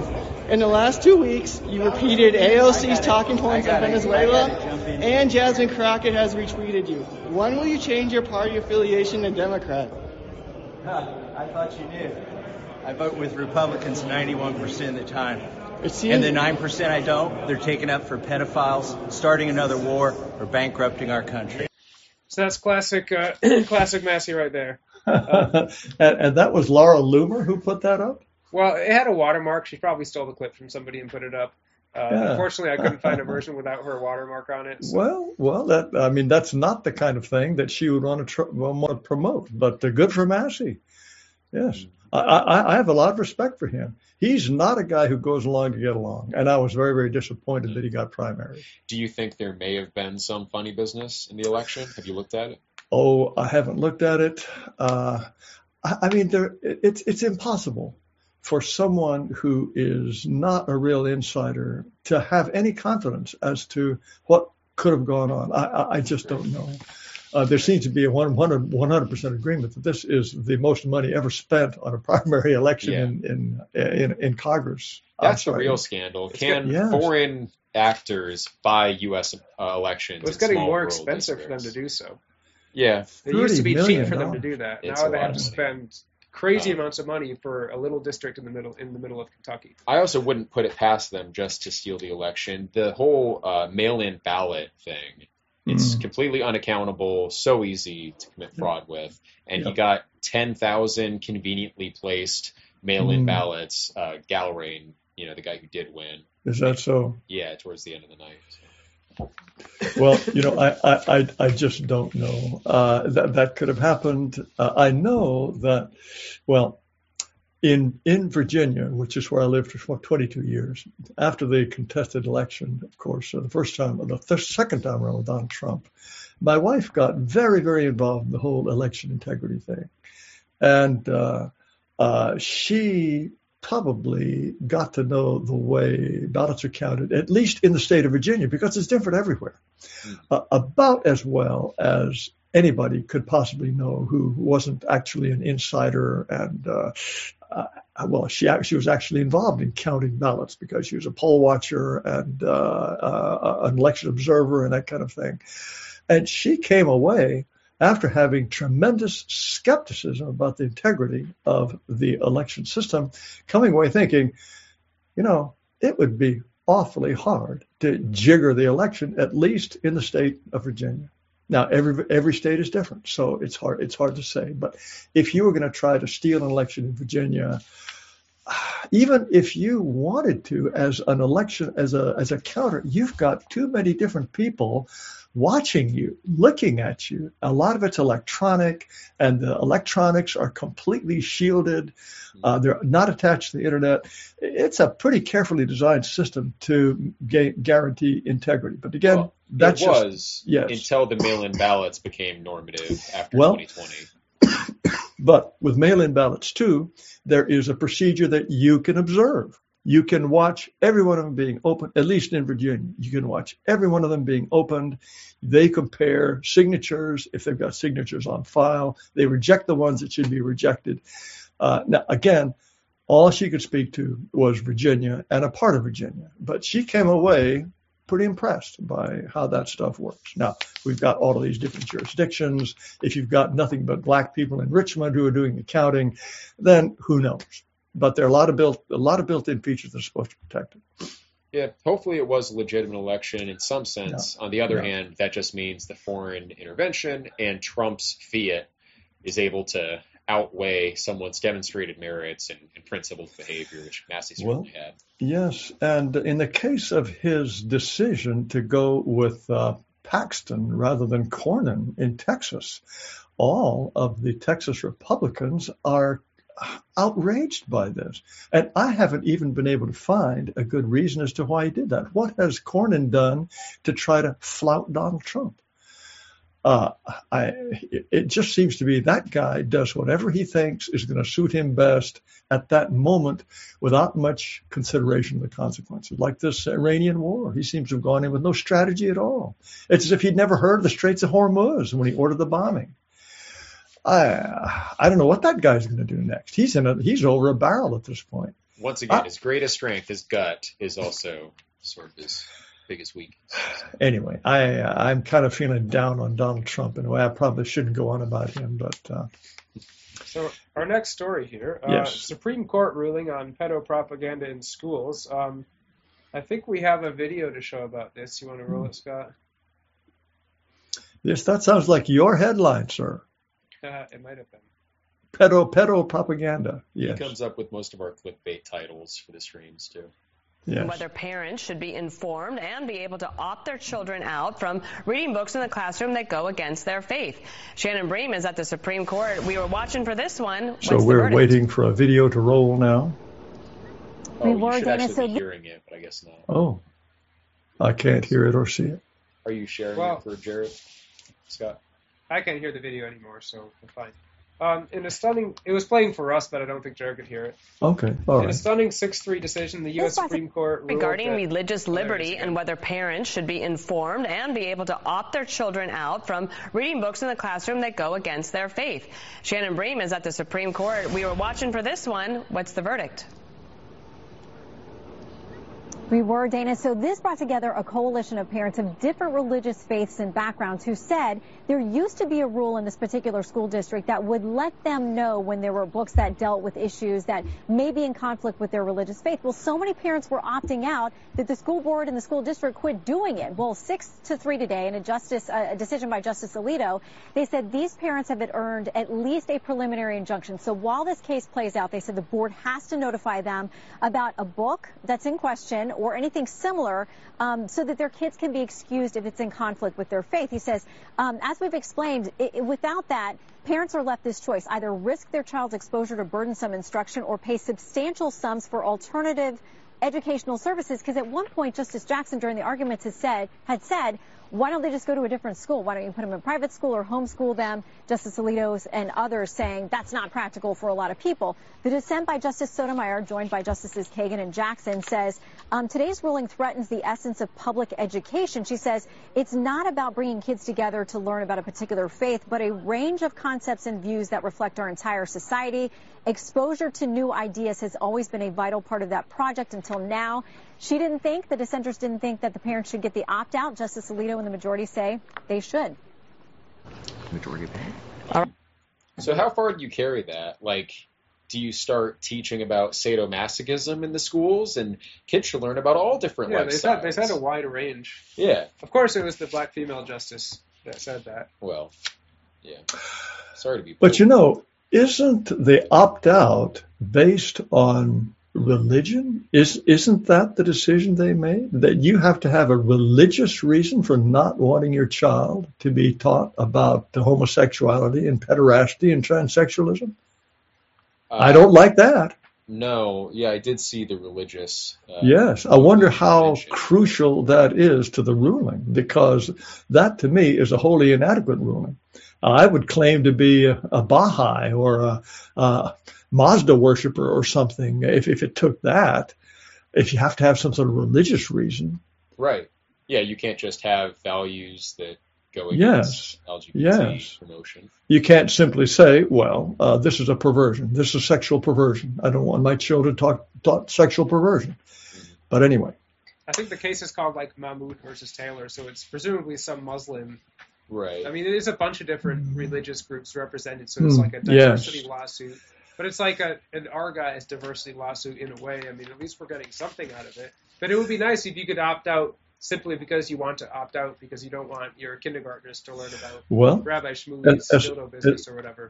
In the last two weeks, you repeated A O C's talking points on Venezuela, and Jasmine Crockett has retweeted you. When will you change your party affiliation to Democrat? Huh, I thought you knew. I vote with Republicans ninety-one percent of the time. It seems- And the nine percent I don't, they're taken up for pedophiles, starting another war, or bankrupting our country. So that's classic, uh, classic Massey right there. and, and that was Laura Loomer who put that up? Well, it had a watermark. She probably stole the clip from somebody and put it up. Uh, Yeah. Unfortunately, I couldn't find a version without her watermark on it. So. Well, well, that I mean, that's not the kind of thing that she would want to tr- want to promote. But uh, good for Massey. Yes, I, I, I have a lot of respect for him. He's not a guy who goes along to get along, and I was very, very disappointed that he got primary. Do you think there may have been some funny business in the election? Have you looked at it? Oh, I haven't looked at it. Uh, I, I mean, there, it's it's impossible for someone who is not a real insider to have any confidence as to what could have gone on. I, I, I just don't know. Uh, there seems to be a one hundred percent agreement that this is the most money ever spent on a primary election Yeah. in, in in in Congress. That's the outside. real scandal. It's Can got- yes. foreign actors buy U S uh, elections? It was in getting small more rural expensive for them to districts? do so. Yeah, It used to be thirty cheap million for them to dollars. do that. It's Now a they lot have of to money. spend crazy Um, amounts of money for a little district in the middle in the middle of Kentucky. I also wouldn't put it past them just to steal the election. The whole uh, mail-in ballot thing, it's Mhm. completely unaccountable, so easy to commit fraud with. And he Yep. got ten thousand conveniently placed mail-in Mm. ballots. Uh, Galrain, you know, the guy who did win. Is that so? Yeah, towards the end of the night. So. Well, you know, I, I, I, I just don't know. Uh, that that could have happened. Uh, I know that, well, in in Virginia, which is where I lived for twenty-two years, after the contested election, of course, uh, the first time, the th- second time around with Donald Trump, my wife got very, very involved in the whole election integrity thing, and uh, uh, she probably got to know the way ballots are counted, at least in the state of Virginia, because it's different everywhere, Mm. uh, about as well as anybody could possibly know who wasn't actually an insider. And uh, uh, well, she she was actually involved in counting ballots because she was a poll watcher and uh, uh, an election observer and that kind of thing. And she came away after having tremendous skepticism about the integrity of the election system, coming away thinking, you know, it would be awfully hard to jigger the election, at least in the state of Virginia. Now, every every state is different, so it's hard it's hard to say. But if you were going to try to steal an election in Virginia, even if you wanted to, as an election, as a as a counter, you've got too many different people watching you, looking at you. A lot of it's electronic, and the electronics are completely shielded. Uh, they're not attached to the internet. It's a pretty carefully designed system to ga- guarantee integrity. But again, Well, that's it just, was yes. until the mail-in ballots became normative after Well, twenty twenty. But with mail-in ballots, too, there is a procedure that you can observe. You can watch every one of them being opened, at least in Virginia. You can watch every one of them being opened. They compare signatures. If they've got signatures on file, they reject the ones that should be rejected. Uh, now, again, all she could speak to was Virginia and a part of Virginia. But she came away pretty impressed by how that stuff works. Now, we've got all of these different jurisdictions. If you've got nothing but black people in Richmond who are doing the counting, then who knows? But there are a lot of built a lot of built-in features that are supposed to protect it. Yeah, hopefully it was a legitimate election in some sense. On the other No. hand, that just means the foreign intervention and Trump's fiat is able to outweigh someone's demonstrated merits and, and principled behavior, which Massey certainly Well, had. Yes, and in the case of his decision to go with uh, Paxton rather than Cornyn in Texas, all of the Texas Republicans are outraged by this. And I haven't even been able to find a good reason as to why he did that. What has Cornyn done to try to flout Donald Trump? Uh, I, it just seems to be that guy does whatever he thinks is going to suit him best at that moment without much consideration of the consequences. Like this Iranian war, he seems to have gone in with no strategy at all. It's as if he'd never heard of the Straits of Hormuz when he ordered the bombing. I I don't know what that guy's going to do next. He's in a, he's over a barrel at this point. once again, I, his greatest strength, his gut, is also sort of his biggest weakness. anyway, I I'm kind of feeling down on Donald Trump in a way. I probably shouldn't go on about him, but uh, So our next story here, uh, yes. Supreme Court ruling on pedopropaganda in schools. Um, I think we have a video to show about this. You want to roll it, Scott? Yes, that sounds like your headline, sir. Uh, it might have been. Pedo pedo propaganda. Yes. He comes up with most of our clickbait titles for the streams too. Yes. Whether parents should be informed and be able to opt their children out from reading books in the classroom that go against their faith. Shannon Bream is at the Supreme Court. We were watching for this one. What's So the we're verdict? waiting for a video to roll now. Oh, you were, should Dana, actually so be you- hearing it, but I guess not. Oh, I can't hear it or see it. Are you sharing Well- it for Jared, Scott? I can't hear the video anymore, so we're fine. Um, in a stunning, it was playing for us, but I don't think Jared could hear it. Okay, all In a right. stunning six three decision, the U S This was- Supreme Court ruled Regarding that, religious liberty again. and whether parents should be informed and be able to opt their children out from reading books in the classroom that go against their faith. Shannon Bream is at the Supreme Court. We were watching for this one. What's the verdict? We were, Dana. So this brought together a coalition of parents of different religious faiths and backgrounds who said there used to be a rule in this particular school district that would let them know when there were books that dealt with issues that may be in conflict with their religious faith. Well, so many parents were opting out that the school board and the school district quit doing it. Well, six to three today in a justice, a decision by Justice Alito, they said these parents have earned at least a preliminary injunction. So while this case plays out, they said the board has to notify them about a book that's in question or anything similar um, so that their kids can be excused if it's in conflict with their faith. He says, um, as we've explained, it, it, without that, parents are left this choice, either risk their child's exposure to burdensome instruction or pay substantial sums for alternative educational services. Because at one point, Justice Jackson during the arguments has said, had said, why don't they just go to a different school? Why don't you put them in private school or homeschool them? Justice Alito and others saying that's not practical for a lot of people. The dissent by Justice Sotomayor, joined by Justices Kagan and Jackson, says um, today's ruling threatens the essence of public education. She says it's not about bringing kids together to learn about a particular faith, but a range of concepts and views that reflect our entire society. Exposure to new ideas has always been a vital part of that project until now. She didn't think, the dissenters didn't think that the parents should get the opt-out. Justice Alito and the majority say they should. Majority opinion. So how far do you carry that? Like, do you start teaching about sadomasochism in the schools? And kids should learn about all different Yeah, they said, lifestyles. they said a wide range. Yeah, Of course, it was the black female justice that said that. well, yeah. Sorry to be But you know, isn't the opt-out based on religion? Is, isn't that the decision they made? That you have to have a religious reason for not wanting your child to be taught about homosexuality and pederasty and transsexualism? Uh, I don't like that. No, yeah, I did see the religious. Uh, Yes, I wonder how mention. crucial that is to the ruling, because that to me is a wholly inadequate ruling. I would claim to be a, a Baha'i or a, a Mazda worshiper or something if, if it took that. If you have to have some sort of religious reason. Right. Yeah, you can't just have values that go Yes. against L G B T Yes. promotion. You can't simply say, well, uh, this is a perversion. This is sexual perversion. I don't want my children talk, taught sexual perversion. But anyway. I think the case is called like Mahmoud versus Taylor, so it's presumably some Muslim. Right. I mean, it is a bunch of different religious groups represented, so it's Mm, like a diversity yes. lawsuit. But it's like a, an Argyle diversity lawsuit in a way. I mean, at least we're getting something out of it. But it would be nice if you could opt out simply because you want to opt out because you don't want your kindergartners to learn about Well, Rabbi Shmuley's as- dildo business or whatever.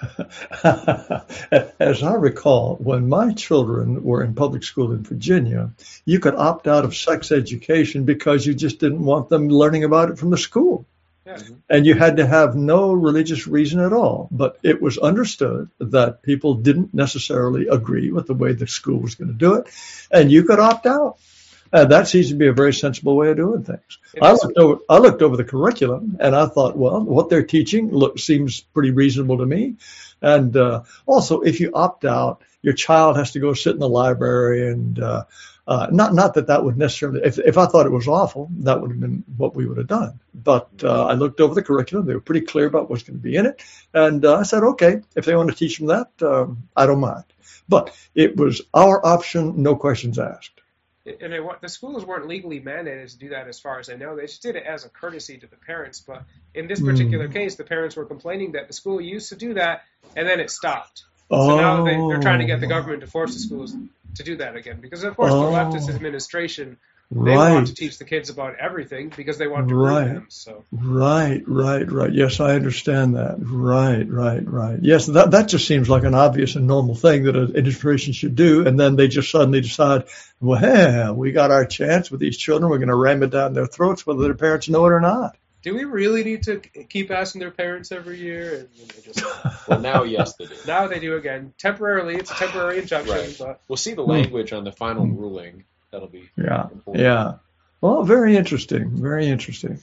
As I recall, when my children were in public school in Virginia, you could opt out of sex education because you just didn't want them learning about it from the school. Yeah. And you had to have no religious reason at all. But it was understood that people didn't necessarily agree with the way the school was going to do it, and you could opt out. And that seems to be a very sensible way of doing things. It I is. looked over, I looked over the curriculum, and I thought, well, what they're teaching look, seems pretty reasonable to me. And uh, also, if you opt out, your child has to go sit in the library and uh, uh, not not that that would necessarily. If if I thought it was awful, that would have been what we would have done. But uh, I looked over the curriculum; they were pretty clear about what's going to be in it, and uh, I said, okay, if they want to teach them that, um, I don't mind. But it was our option, no questions asked. And they, the schools weren't legally mandated to do that, as far as I know. They just did it as a courtesy to the parents. But in this particular mm. case, the parents were complaining that the school used to do that, and then it stopped. Oh. So now they, they're trying to get the government to force the schools to do that again. Because, of course, oh. the leftist administration, they right. want to teach the kids about everything because they want to right. ruin them. So. Right, right, right. Yes, I understand that. Right, right, right. Yes, that that just seems like an obvious and normal thing that an administration should do, and then they just suddenly decide, well, we got our chance with these children. We're going to ram it down their throats whether their parents know it or not. Do we really need to keep asking their parents every year? And they just, well, now, yes, they do. Now they do again. Temporarily, it's a temporary injunction. Right. But we'll see the language on the final ruling. That'll be yeah, important. yeah. Well, very interesting, very interesting.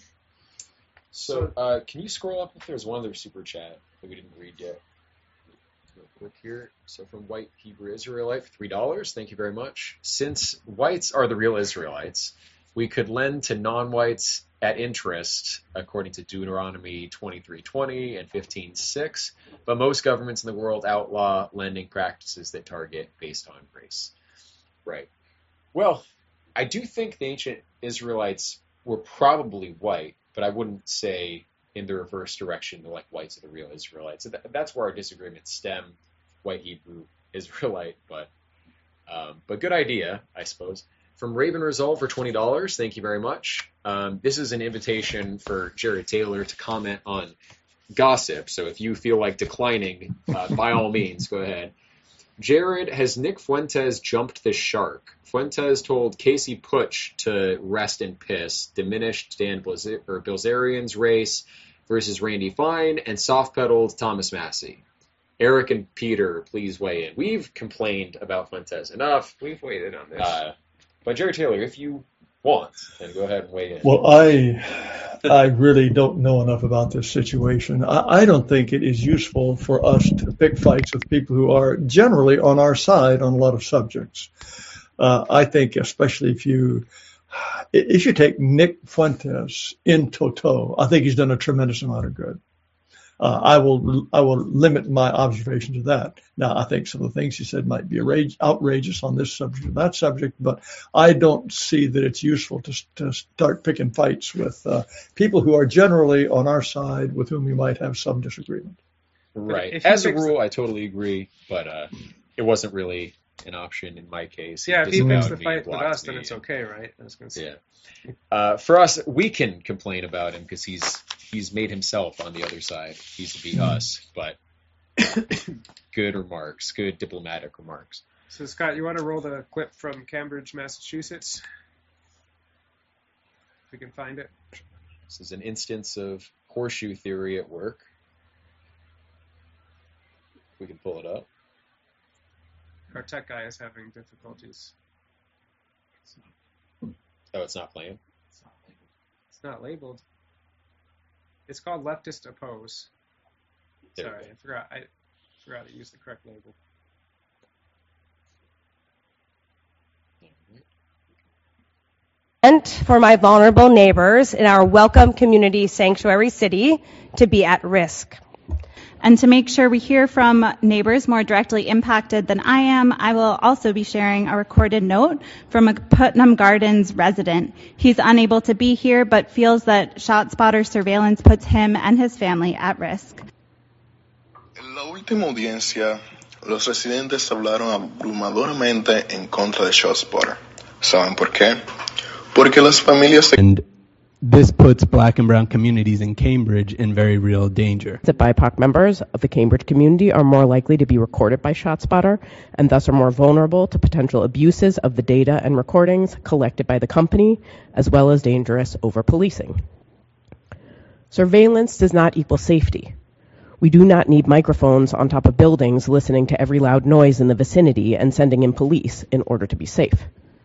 So, uh, can you scroll up if there's one other super chat that we didn't read yet? Real quick here. So, from White Hebrew Israelite for three dollars, thank you very much. Since whites are the real Israelites, we could lend to non-whites at interest, according to Deuteronomy twenty-three twenty and fifteen six, but most governments in the world outlaw lending practices that target based on race. Right. Well, I do think the ancient Israelites were probably white, but I wouldn't say in the reverse direction, like whites are the real Israelites. So that, that's where our disagreements stem, white Hebrew Israelite, but um, but good idea, I suppose. From Raven Resolve for twenty dollars, thank you very much. Um, this is an invitation for Jared Taylor to comment on gossip, so if you feel like declining, uh, by all means, go ahead. Jared, has Nick Fuentes jumped the shark? Fuentes told Casey Putsch to rest and piss, diminished Dan Bilzer- or Bilzerian's race versus Randy Fine, and soft-pedaled Thomas Massey. Eric and Peter, please weigh in. We've complained about Fuentes enough. We've weighed in on this. Uh, but Jared Taylor, if you want, then go ahead and weigh in. Well, I I really don't know enough about this situation. I, I don't think it is useful for us to pick fights with people who are generally on our side on a lot of subjects. Uh, I think especially if you if you take Nick Fuentes in toto, I think he's done a tremendous amount of good. Uh, I will I will limit my observation to that. Now, I think some of the things he said might be outrageous on this subject or that subject, but I don't see that it's useful to, to start picking fights with uh, people who are generally on our side with whom we might have some disagreement. Right. As a rule, I totally agree, but uh, it wasn't really an option in my case. Yeah, if he picks the fight with us, then it's okay, right? I was gonna say. Yeah. Uh, for us, we can complain about him because he's he's made himself on the other side. He's to be us, but good remarks, good diplomatic remarks. So, Scott, you want to roll the clip from Cambridge, Massachusetts? If we can find it. This is an instance of horseshoe theory at work. We can pull it up. Our tech guy is having difficulties. Oh, it's not playing? It's not labeled. It's not labeled. It's called Leftist Oppose. There Sorry, I forgot. I forgot to use the correct label. And for my vulnerable neighbors in our welcome community sanctuary city to be at risk. And to make sure we hear from neighbors more directly impacted than I am, I will also be sharing a recorded note from a Putnam Gardens resident. He's unable to be here, but feels that ShotSpotter surveillance puts him and his family at risk. En la última audiencia, los residentes hablaron abrumadoramente en contra de ShotSpotter. ¿Saben por qué? Porque las familias... And this puts black and brown communities in Cambridge in very real danger. That B I P O C members of the Cambridge community are more likely to be recorded by ShotSpotter and thus are more vulnerable to potential abuses of the data and recordings collected by the company, as well as dangerous over-policing. Surveillance does not equal safety. We do not need microphones on top of buildings listening to every loud noise in the vicinity and sending in police in order to be safe.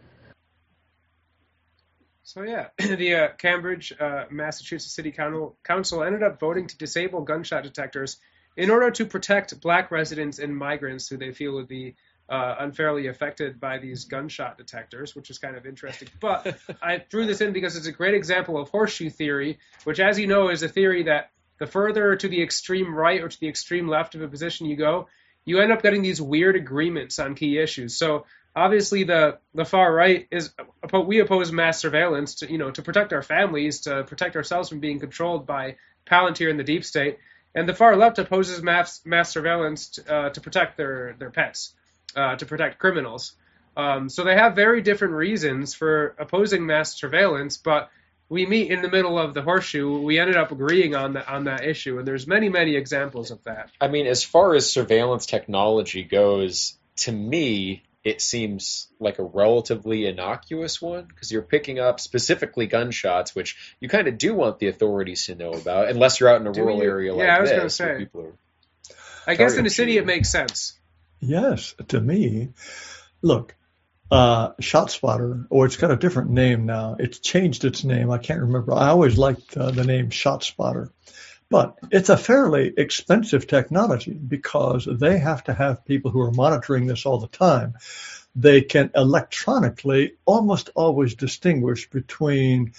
So yeah, the uh, Cambridge, uh, Massachusetts City Council ended up voting to disable gunshot detectors in order to protect black residents and migrants who they feel would be uh, unfairly affected by these gunshot detectors, which is kind of interesting. But I threw this in because it's a great example of horseshoe theory, which, as you know, is a theory that the further to the extreme right or to the extreme left of a position you go, you end up getting these weird agreements on key issues. So obviously the, the far right is, we oppose mass surveillance to, you know, to protect our families, to protect ourselves from being controlled by Palantir and the deep state. And the far left opposes mass, mass surveillance to, uh, to protect their, their pets, uh, to protect criminals. Um, so they have very different reasons for opposing mass surveillance, but we meet in the middle of the horseshoe. We ended up agreeing on that on that issue, and there's many, many examples of that. I mean, as far as surveillance technology goes, to me, it seems like a relatively innocuous one, because you're picking up specifically gunshots, which you kind of do want the authorities to know about, unless you're out in a Do rural you? area Yeah, like I was this. gonna say. where people are I guess in target the city shooting. it makes sense. Yes, to me, look, uh, ShotSpotter, or it's got a different name now. It's changed its name. I can't remember. I always liked uh, the name ShotSpotter. But it's a fairly expensive technology because they have to have people who are monitoring this all the time. They can electronically almost always distinguish between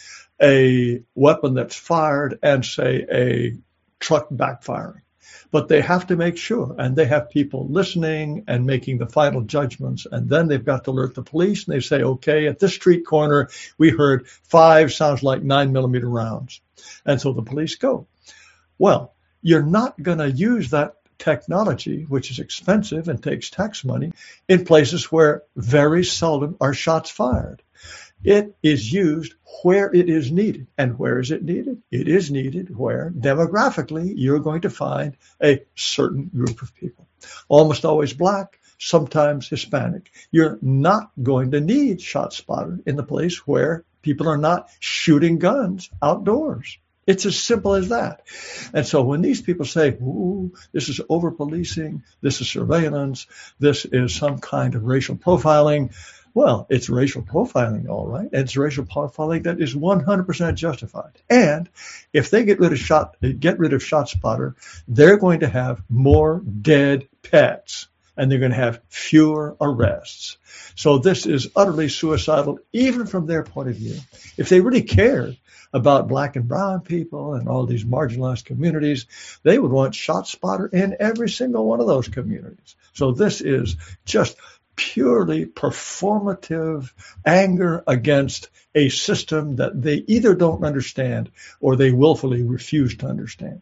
a weapon that's fired and, say, a truck backfiring. But they have to make sure, and they have people listening and making the final judgments, and then they've got to alert the police, and they say, okay, at this street corner, we heard five sounds like nine millimeter rounds. And so the police go. Well, you're not going to use that technology, which is expensive and takes tax money, in places where very seldom are shots fired. It is used where it is needed. And where is it needed? It is needed where demographically you're going to find a certain group of people. Almost always black, sometimes Hispanic. You're not going to need ShotSpotter in the place where people are not shooting guns outdoors. It's as simple as that. And so when these people say, ooh, this is over-policing, this is surveillance, this is some kind of racial profiling, well, it's racial profiling, all right. And it's racial profiling that is one hundred percent justified. And if they get rid of shot, get rid of ShotSpotter, they're going to have more dead pets, and they're going to have fewer arrests. So this is utterly suicidal, even from their point of view. If they really cared about black and brown people and all these marginalized communities, they would want ShotSpotter in every single one of those communities. So this is just purely performative anger against a system that they either don't understand or they willfully refuse to understand.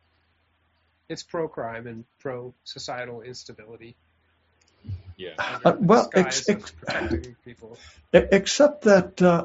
It's pro-crime and pro-societal instability. Yeah. Uh, well, ex- ex- protecting people. Except that, uh,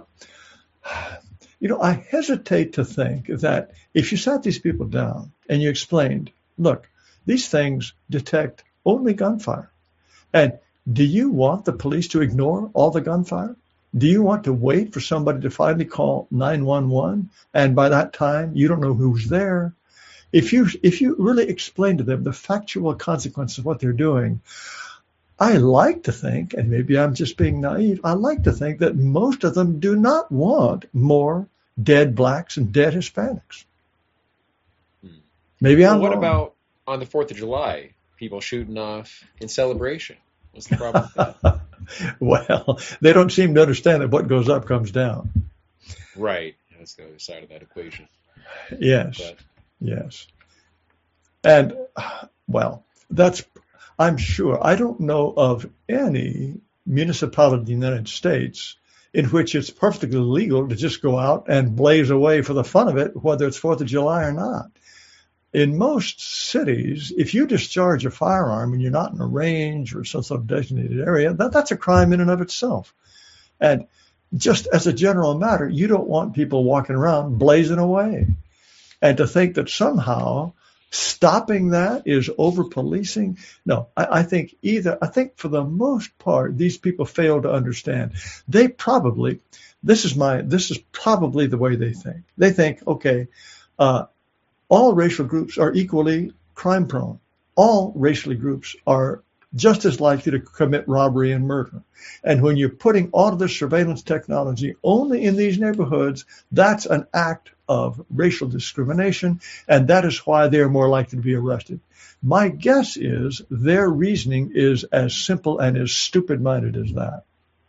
you know, I hesitate to think that if you sat these people down and you explained, look, these things detect only gunfire. And do you want the police to ignore all the gunfire? Do you want to wait for somebody to finally call nine one one and by that time you don't know who's there? If you if you really explain to them the factual consequences of what they're doing, I like to think, and maybe I'm just being naive, I like to think that most of them do not want more dead blacks and dead Hispanics. Hmm. Maybe I'm well, what wrong. about on the fourth of July, people shooting off in celebration? What's the problem with that? Well, they don't seem to understand that what goes up comes down. Right. That's the other side of that equation. Yes. But, yes. And, well, that's, I'm sure, I don't know of any municipality in the United States in which it's perfectly legal to just go out and blaze away for the fun of it, whether it's fourth of July or not. In most cities, if you discharge a firearm and you're not in a range or some sort of designated area, that, that's a crime in and of itself. And just as a general matter, you don't want people walking around blazing away. And to think that somehow stopping that is over-policing, no, I, I think either, I think for the most part, these people fail to understand. They probably, this is my, this is probably the way they think. They think, okay, uh, all racial groups are equally crime prone. All racial groups are just as likely to commit robbery and murder. And when you're putting all of this surveillance technology only in these neighborhoods, that's an act of racial discrimination, and that is why they are more likely to be arrested. My guess is their reasoning is as simple and as stupid-minded as that.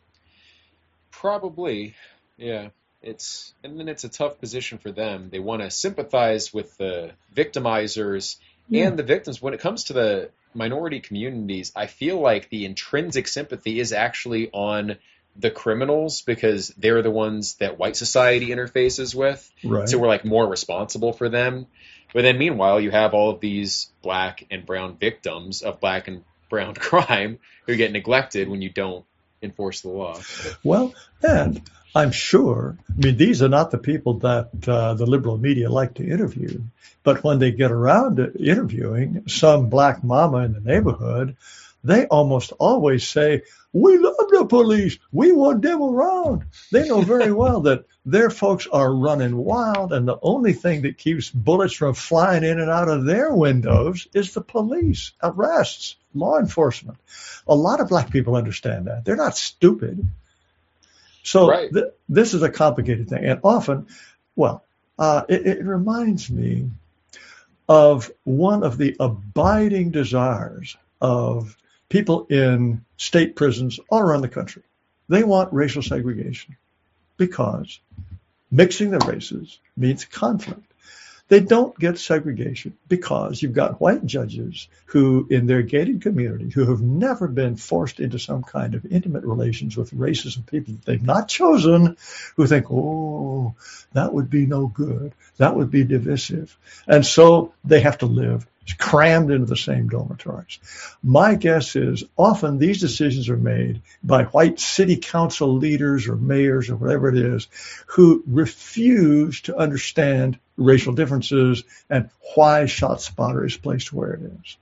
Probably, yeah. It's and then it's a tough position for them. They want to sympathize with the victimizers Yeah. and the victims. When it comes to the minority communities, I feel like the intrinsic sympathy is actually on the criminals because they're the ones that white society interfaces with. Right. So we're like more responsible for them. But then meanwhile, you have all of these black and brown victims of black and brown crime who get neglected when you don't enforce the law. Well, and I'm sure, I mean, these are not the people that uh, the liberal media like to interview, but when they get around to interviewing some black mama in the neighborhood, they almost always say, we love the police, we want them around. They know very well that their folks are running wild, and the only thing that keeps bullets from flying in and out of their windows is the police, arrests, law enforcement. A lot of black people understand that. They're not stupid. So Right. th- this is a complicated thing. And often, well, uh, it, it reminds me of one of the abiding desires of people in state prisons all around the country. They want racial segregation because mixing the races means conflict. They don't get segregation because you've got white judges who, in their gated community, who have never been forced into some kind of intimate relations with races of people that they've not chosen, who think, oh, that would be no good. That would be divisive. And so they have to live crammed into the same dormitories. My guess is often these decisions are made by white city council leaders or mayors or whatever it is who refuse to understand racial differences and why ShotSpotter is placed where it is.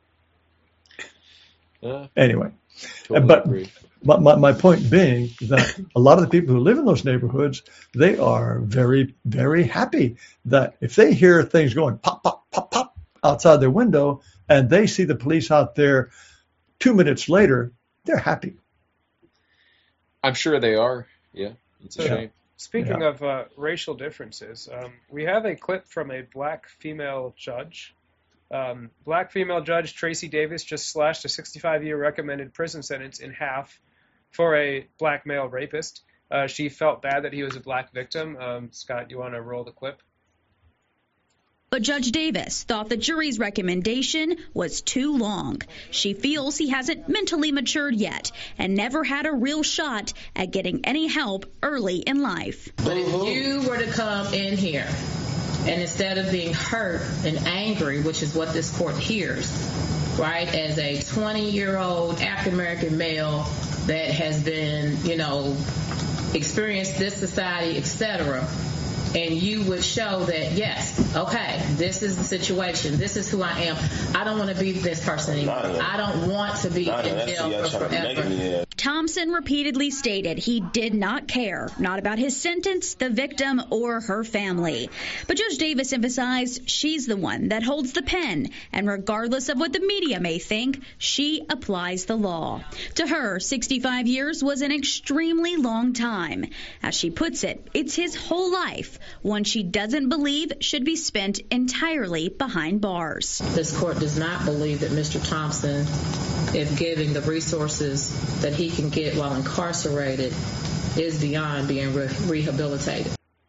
Uh, Anyway, totally but agree. my, my, my point being that a lot of the people who live in those neighborhoods, they are very, very happy that if they hear things going pop, pop, pop, pop outside their window and they see the police out there two minutes later, they're happy. I'm sure they are. Yeah, it's a Yeah. shame. Speaking Yeah. of uh, racial differences, um, we have a clip from a black female judge. Um, black female judge Tracy Davis just slashed a sixty-five-year recommended prison sentence in half for a black male rapist. Uh, she felt bad that he was a black victim. Um, Scott, you want to roll the clip? But Judge Davis thought the jury's recommendation was too long. She feels he hasn't mentally matured yet and never had a real shot at getting any help early in life. But if you were to come in here and instead of being hurt and angry, which is what this court hears, right, as a twenty-year-old African-American male that has been, you know, experienced this society, et cetera, and you would show that, yes, okay, this is the situation, this is who I am. I don't want to be this person anymore. I don't want to be in jail for forever. Thompson repeatedly stated he did not care, not about his sentence, the victim, or her family. But Judge Davis emphasized she's the one that holds the pen, and regardless of what the media may think, she applies the law. To her, sixty-five years was an extremely long time. As she puts it, it's his whole life, one she doesn't believe should be spent entirely behind bars. This court does not believe that Mister Thompson, if given the resources that he can get while incarcerated, is beyond being re- rehabilitated.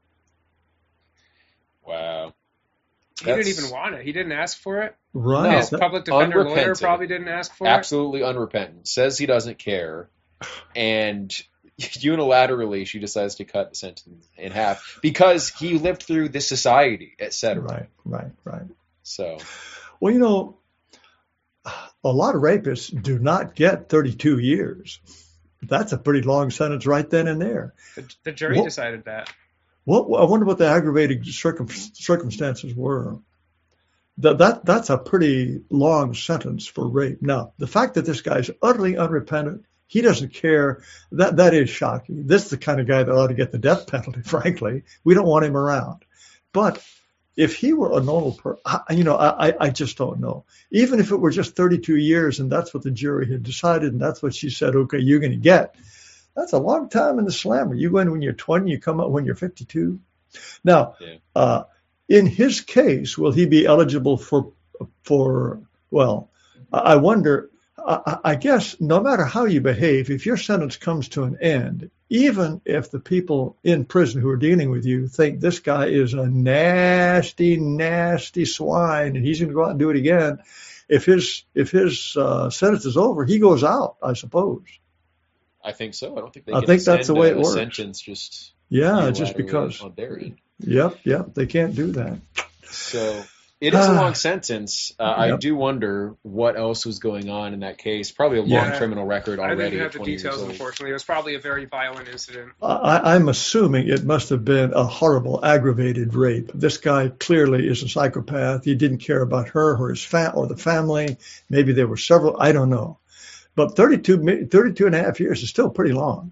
Wow. He That's- didn't even want it. He didn't ask for it. Right. His public defender lawyer Unrepentant. probably didn't ask for it. Absolutely unrepentant. Says he doesn't care. And unilaterally, she decides to cut the sentence in half because he lived through this society, et cetera. Right, right, right. So, Well, you know, a lot of rapists do not get thirty-two years. That's a pretty long sentence right then and there. The, the jury What- decided that. What I wonder what the aggravating circum, circumstances were. That, that that's a pretty long sentence for rape. Now, the fact that this guy's utterly unrepentant, he doesn't care, that that is shocking. This is the kind of guy that ought to get the death penalty, frankly. We don't want him around. But if he were a normal person, you know, I, I just don't know. Even if it were just thirty-two years and that's what the jury had decided and that's what she said, okay, you're going to get, that's a long time in the slammer. You go in when you're twenty, you come out when you're fifty-two. Now, Yeah. uh, in his case, will he be eligible for, for well, I wonder, I, I guess no matter how you behave, if your sentence comes to an end, even if the people in prison who are dealing with you think this guy is a nasty, nasty swine and he's going to go out and do it again, if his if his uh, sentence is over, he goes out, I suppose. I think so. I don't think they I can think that's the way it a works. Sentence just yeah, just because. On their end. Yep, yep, they can't do that. So it is a long sentence. Uh, Yep. I do wonder what else was going on in that case. Probably a long Yeah. criminal record I already. didn't have at the twenty years details, old. unfortunately. It was probably a very violent incident. I, I'm assuming it must have been a horrible, aggravated rape. This guy clearly is a psychopath. He didn't care about her or his fa- or the family. Maybe there were several. I don't know. But thirty-two, mi- thirty-two and a half years is still pretty long.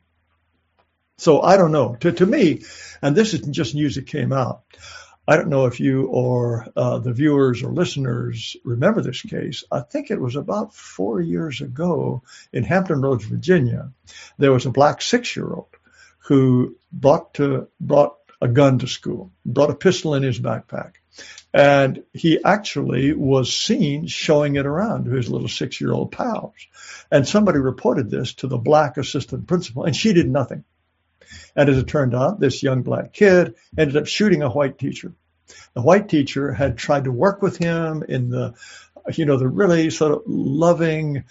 So I don't know. To, to me, and this isn't just news that came out, I don't know if you or uh, the viewers or listeners remember this case. I think it was about four years ago in Hampton Roads, Virginia. There was a black six-year-old who brought to brought a gun to school, brought a pistol in his backpack, and he actually was seen showing it around to his little six-year-old pals. And somebody reported this to the black assistant principal, and she did nothing. And as it turned out, this young black kid ended up shooting a white teacher. The white teacher had tried to work with him in the, you know, the really sort of loving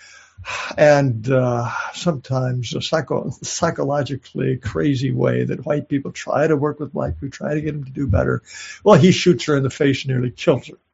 and uh, sometimes a psycho, psychologically crazy way that white people try to work with black people, try to get him to do better. Well, he shoots her in the face and nearly kills her.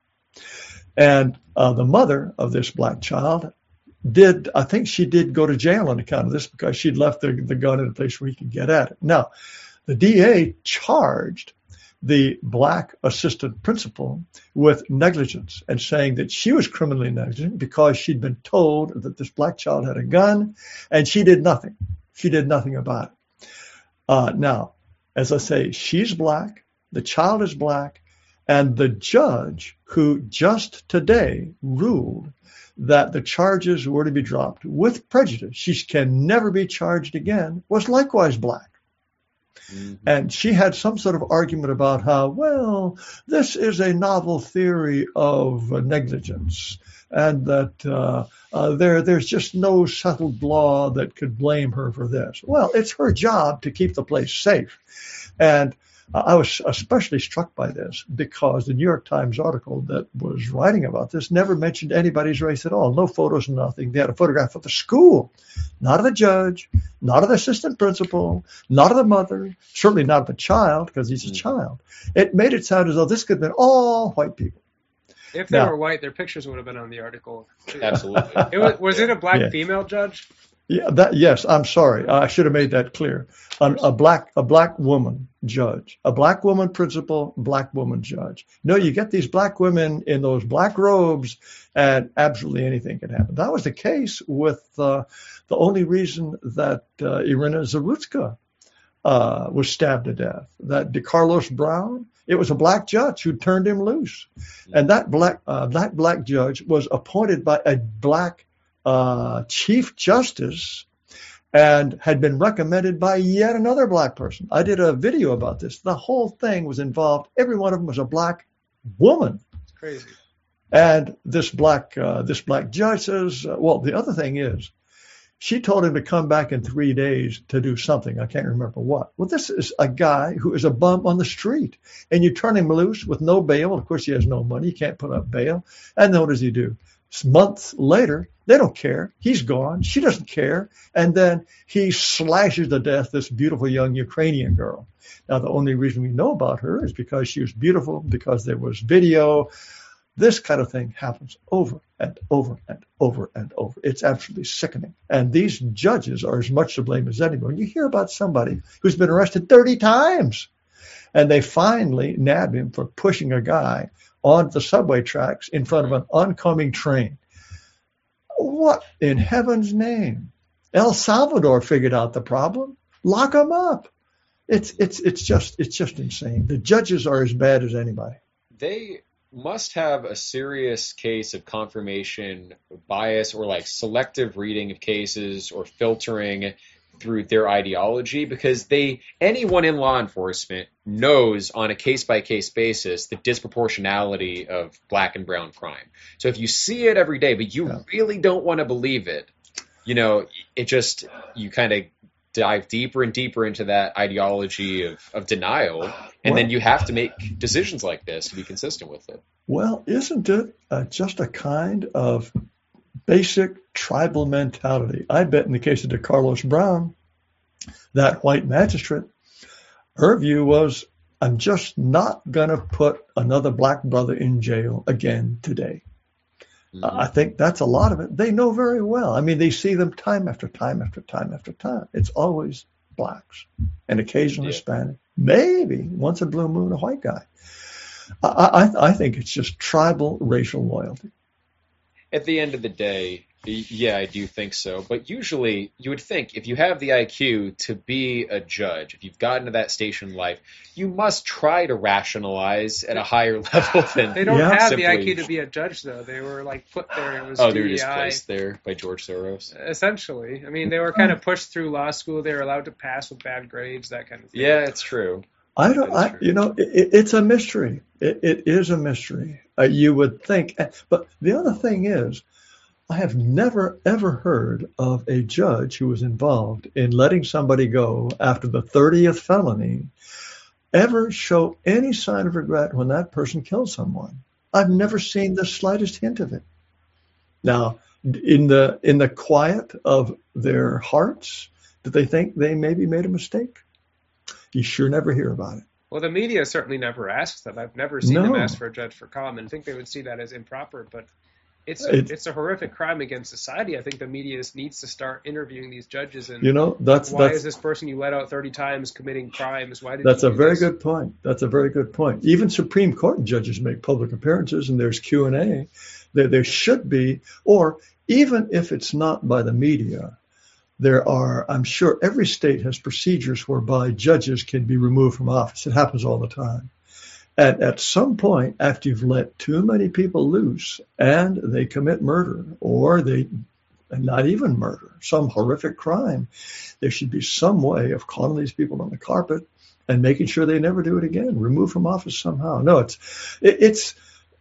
And uh, the mother of this black child did, I think she did go to jail on account of this because she'd left the, the gun in a place where he could get at it. Now, the D A charged the black assistant principal with negligence and saying that she was criminally negligent because she'd been told that this black child had a gun and she did nothing. She did nothing about it. Uh, now, as I say, she's black, the child is black, and the judge who just today ruled that the charges were to be dropped with prejudice, she can never be charged again, was likewise black. Mm-hmm. And she had some sort of argument about how, well, this is a novel theory of uh, negligence, and that uh, uh, there there's just no settled law that could blame her for this. Well, it's her job to keep the place safe. And uh, I was especially struck by this because the New York Times article that was writing about this never mentioned anybody's race at all. No photos, nothing. They had a photograph of the school, not of the judge, not of the assistant principal, not of the mother, certainly not of the child because he's a child. It made it sound as though this could have been all white people. If they Now- were white, their pictures would have been on the article. Absolutely. It was, was it a black Yeah. female judge? Yeah, that, yes, I'm sorry. I should have made that clear. A, a black, a black woman judge, a black woman principal, black woman judge. No, you get these black women in those black robes, and absolutely anything can happen. That was the case with uh, the only reason that uh, Irina Zarutska uh, was stabbed to death. That DeCarlos Brown, it was a black judge who turned him loose, and that black uh, that black judge was appointed by a black uh, chief justice and had been recommended by yet another black person. I did a video about this. The whole thing was involved. Every one of them was a black woman. It's crazy. And this black uh, this black judge says, uh, well, the other thing is, she told him to come back in three days to do something. I can't remember what. Well, this is a guy who is a bum on the street, and you turn him loose with no bail. Of course, he has no money. He can't put up bail. And then what does he do? Months later, they don't care. He's gone. She doesn't care. And then he slashes to death this beautiful young Ukrainian girl. Now, the only reason we know about her is because she was beautiful, because there was video. This kind of thing happens over and over and over and over. It's absolutely sickening. And these judges are as much to blame as anyone. You hear about somebody who's been arrested thirty times, and they finally nab him for pushing a guy on the subway tracks in front of an oncoming train. What in heaven's name? El Salvador figured out the problem. Lock them up. It's it's it's just it's just insane. The judges are as bad as anybody. They must have a serious case of confirmation bias or like selective reading of cases or filtering through their ideology, because they anyone in law enforcement knows on a case-by-case basis the disproportionality of black and brown crime. So if you see it every day, but you yeah. really don't want to believe it, you know, it just, you kind of dive deeper and deeper into that ideology of, of denial, and well, then you have to make decisions like this to be consistent with it. Well, isn't it uh, just a kind of basic tribal mentality? I bet in the case of DeCarlos Brown, that white magistrate, her view was, I'm just not going to put another black brother in jail again today. Mm-hmm. Uh, I think that's a lot of it. They know very well. I mean, they see them time after time after time after time. It's always blacks and occasionally yeah. Hispanic. Maybe once a blue moon, a white guy. I, I, I think it's just tribal racial loyalty. At the end of the day, yeah, I do think so. But usually you would think if you have the I Q to be a judge, if you've gotten to that station in life, you must try to rationalize at a higher level than They don't yeah. have simply... the I Q to be a judge, though. They were like put there. It was oh, D E I. they were just placed there by George Soros? Essentially. I mean, they were kind of pushed through law school. They were allowed to pass with bad grades, that kind of thing. Yeah, it's true. I don't, I, you know, it, it's a mystery. It, it is a mystery. Uh, you would think, but the other thing is, I have never, ever heard of a judge who was involved in letting somebody go after the thirtieth felony ever show any sign of regret when that person killed someone. I've never seen the slightest hint of it. Now, in the in the quiet of their hearts, do they think they maybe made a mistake? You sure never hear about it. Well, the media certainly never asks them. I've never seen No. them ask for a judge for comment. I think they would see that as improper, but it's a, It- it's a horrific crime against society. I think the media needs to start interviewing these judges and You know, that's why that's is this person you let out thirty times committing crimes? Why did That's you a do very this? good point. That's a very good point. Even Supreme Court judges make public appearances, and there's Q and A. There, there should be, or even if it's not by the media, there are, I'm sure every state has procedures whereby judges can be removed from office. It happens all the time. And at some point, after you've let too many people loose and they commit murder, or they, and not even murder, some horrific crime, there should be some way of calling these people on the carpet and making sure they never do it again, removed from office somehow. No, it's, it, it's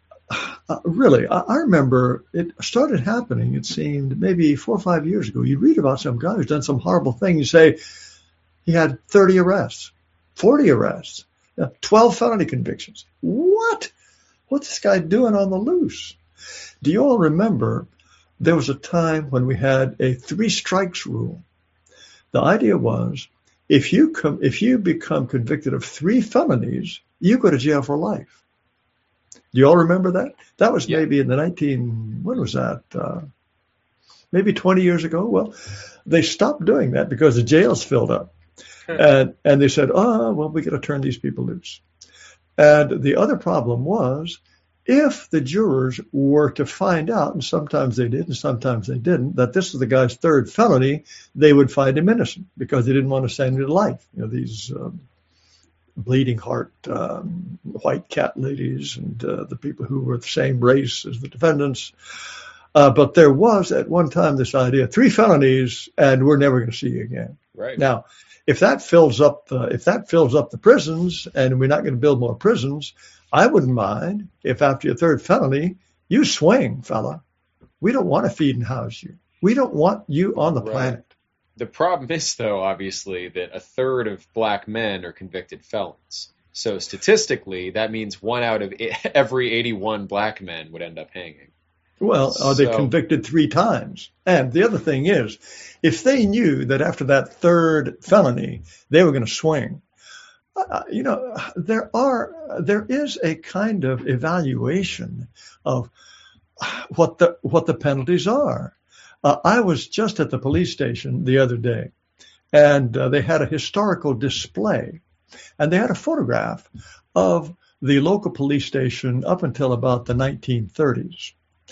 uh, really, I, I remember it started happening, it seemed, maybe four or five years ago. You read about some guy who's done some horrible thing. You say he had thirty arrests, forty arrests, uh, twelve felony convictions. What? What's this guy doing on the loose? Do you all remember there was a time when we had a three strikes rule? The idea was if you come, if you become convicted of three felonies, you go to jail for life. Do you all remember that? That was Yeah. maybe in the nineteen, when was that? Uh, maybe twenty years ago. Well, they stopped doing that because the jails filled up. And and they said, oh, well, we got to turn these people loose. And the other problem was if the jurors were to find out, and sometimes they did and sometimes they didn't, that this is the guy's third felony, they would find him innocent because they didn't want to send him to life. You know, these um, bleeding heart um, white cat ladies and uh, the people who were the same race as the defendants. Uh, but there was at one time this idea, three felonies and we're never going to see you again. Right. Now, if that fills up the, if that fills up the prisons and we're not going to build more prisons, I wouldn't mind if after your third felony, you swing, fella. We don't want to feed and house you. We don't want you on the Right. planet. The problem is, though, obviously, that a third of black men are convicted felons. So statistically, that means one out of e- every eighty-one black men would end up hanging. Well, are they So- convicted three times? And the other thing is, if they knew that after that third felony, they were going to swing, uh, you know, there are, there is a kind of evaluation of what the, what the penalties are. Uh, I was just at the police station the other day, and uh, they had a historical display, and they had a photograph of the local police station up until about the nineteen thirties.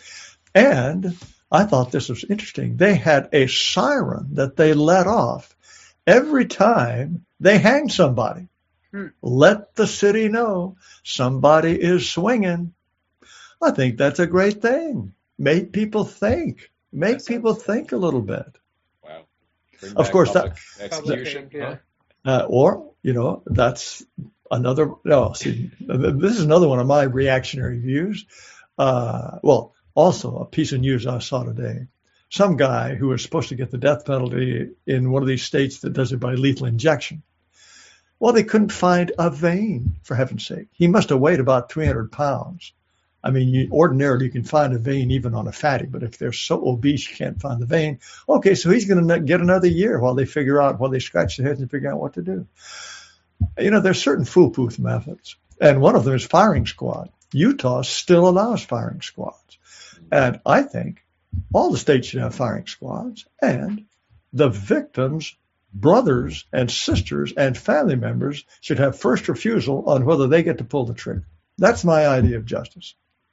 And I thought this was interesting. They had a siren that they let off every time they hanged somebody. Hmm. Let the city know somebody is swinging. I think that's a great thing. Make people think. Make That sounds- people think a little bit. Wow. Bring Of back course, that public execution. Yeah. uh, or you know, that's another. No, see, this is another one of my reactionary views. Uh, well, also a piece of news I saw today. Some guy who was supposed to get the death penalty in one of these states that does it by lethal injection. Well, they couldn't find a vein, for heaven's sake. He must have weighed about three hundred pounds. I mean, you, ordinarily you can find a vein even on a fatty, but if they're so obese you can't find the vein, okay, so he's going to get another year while they figure out, while they scratch their heads and figure out what to do. You know, there's certain foolproof methods, and one of them is firing squad. Utah still allows firing squads, and I think all the states should have firing squads, and the victims' brothers and sisters and family members should have first refusal on whether they get to pull the trigger. That's my idea of justice.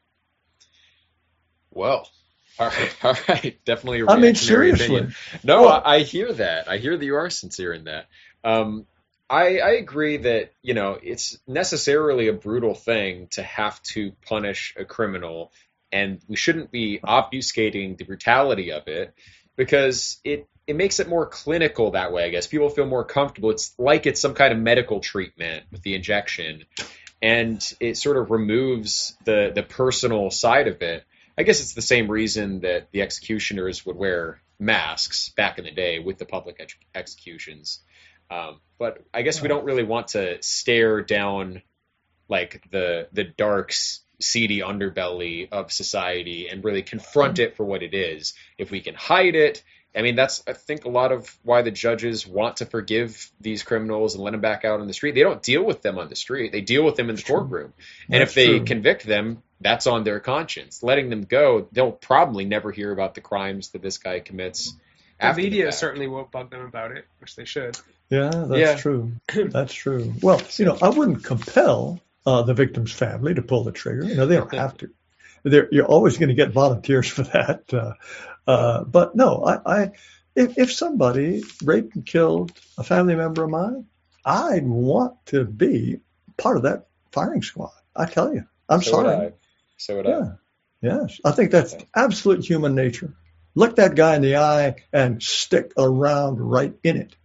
Well, all right, all right. Definitely a I mean, reactionary seriously. opinion. No, Well- I, I hear that. I hear that you are sincere in that. Um, I, I agree that, you know, it's necessarily a brutal thing to have to punish a criminal, and we shouldn't be obfuscating the brutality of it because it, it makes it more clinical that way, I guess. People feel more comfortable. It's like it's some kind of medical treatment with the injection, and it sort of removes the, the personal side of it. I guess it's the same reason that the executioners would wear masks back in the day with the public ex- executions. Um, but I guess we don't really want to stare down like the the dark, s- seedy underbelly of society and really confront it for what it is. If we can hide it, I mean, that's, I think, a lot of why the judges want to forgive these criminals and let them back out on the street. They don't deal with them on the street. They deal with them in the courtroom. And That's if they true. convict them, that's on their conscience. Letting them go, they'll probably never hear about the crimes that this guy commits The after the media fact. certainly won't bug them about it, which they should. Yeah, that's Yeah. true. That's true. Well, you know, I wouldn't compel uh, the victim's family to pull the trigger. You know, they don't have to. They're, you're always going to get volunteers for that. Uh, uh, but no, I, I if, if somebody raped and killed a family member of mine, I'd want to be part of that firing squad. I tell you, I'm So sorry. would I. So would I. Yeah. Yes. I think that's absolute human nature. Look that guy in the eye and stick around right in it.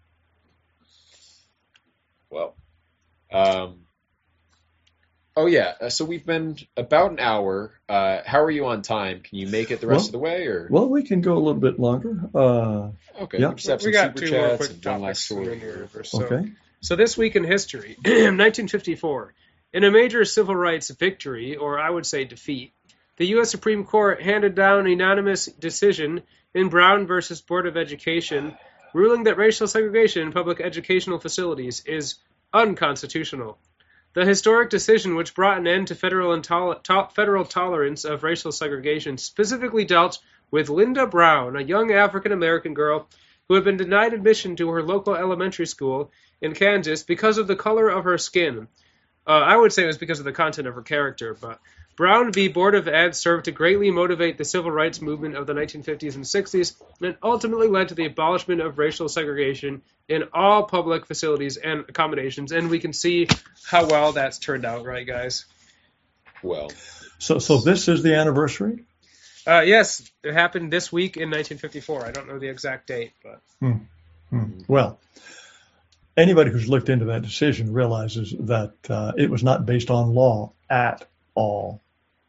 Well, um, oh yeah. uh, So we've been about an hour. Uh, how are you on time? Can you make it the rest Well- of the way, or Well, we can go a little bit longer. Uh, okay? yeah. We just have We some got super two more chats quick and one last topics. story. in here. So, Okay. so this week in history, nineteen fifty-four, in a major civil rights victory, or I would say defeat, the U S Supreme Court handed down an unanimous decision in Brown versus Board of Education, ruling that racial segregation in public educational facilities is unconstitutional. The historic decision, which brought an end to federal, intol- to- federal tolerance of racial segregation, specifically dealt with Linda Brown, a young African-American girl who had been denied admission to her local elementary school in Kansas because of the color of her skin. Uh, I would say it was because of the content of her character, but Brown v. Board of Ed served to greatly motivate the civil rights movement of the nineteen fifties and sixties, and ultimately led to the abolishment of racial segregation in all public facilities and accommodations. And we can see how well that's turned out, right, guys? Well, So, so this is the anniversary? Uh, yes, it happened this week in nineteen fifty-four. I don't know the exact date, but Hmm. Hmm. Well, anybody who's looked into that decision realizes that uh, it was not based on law at all.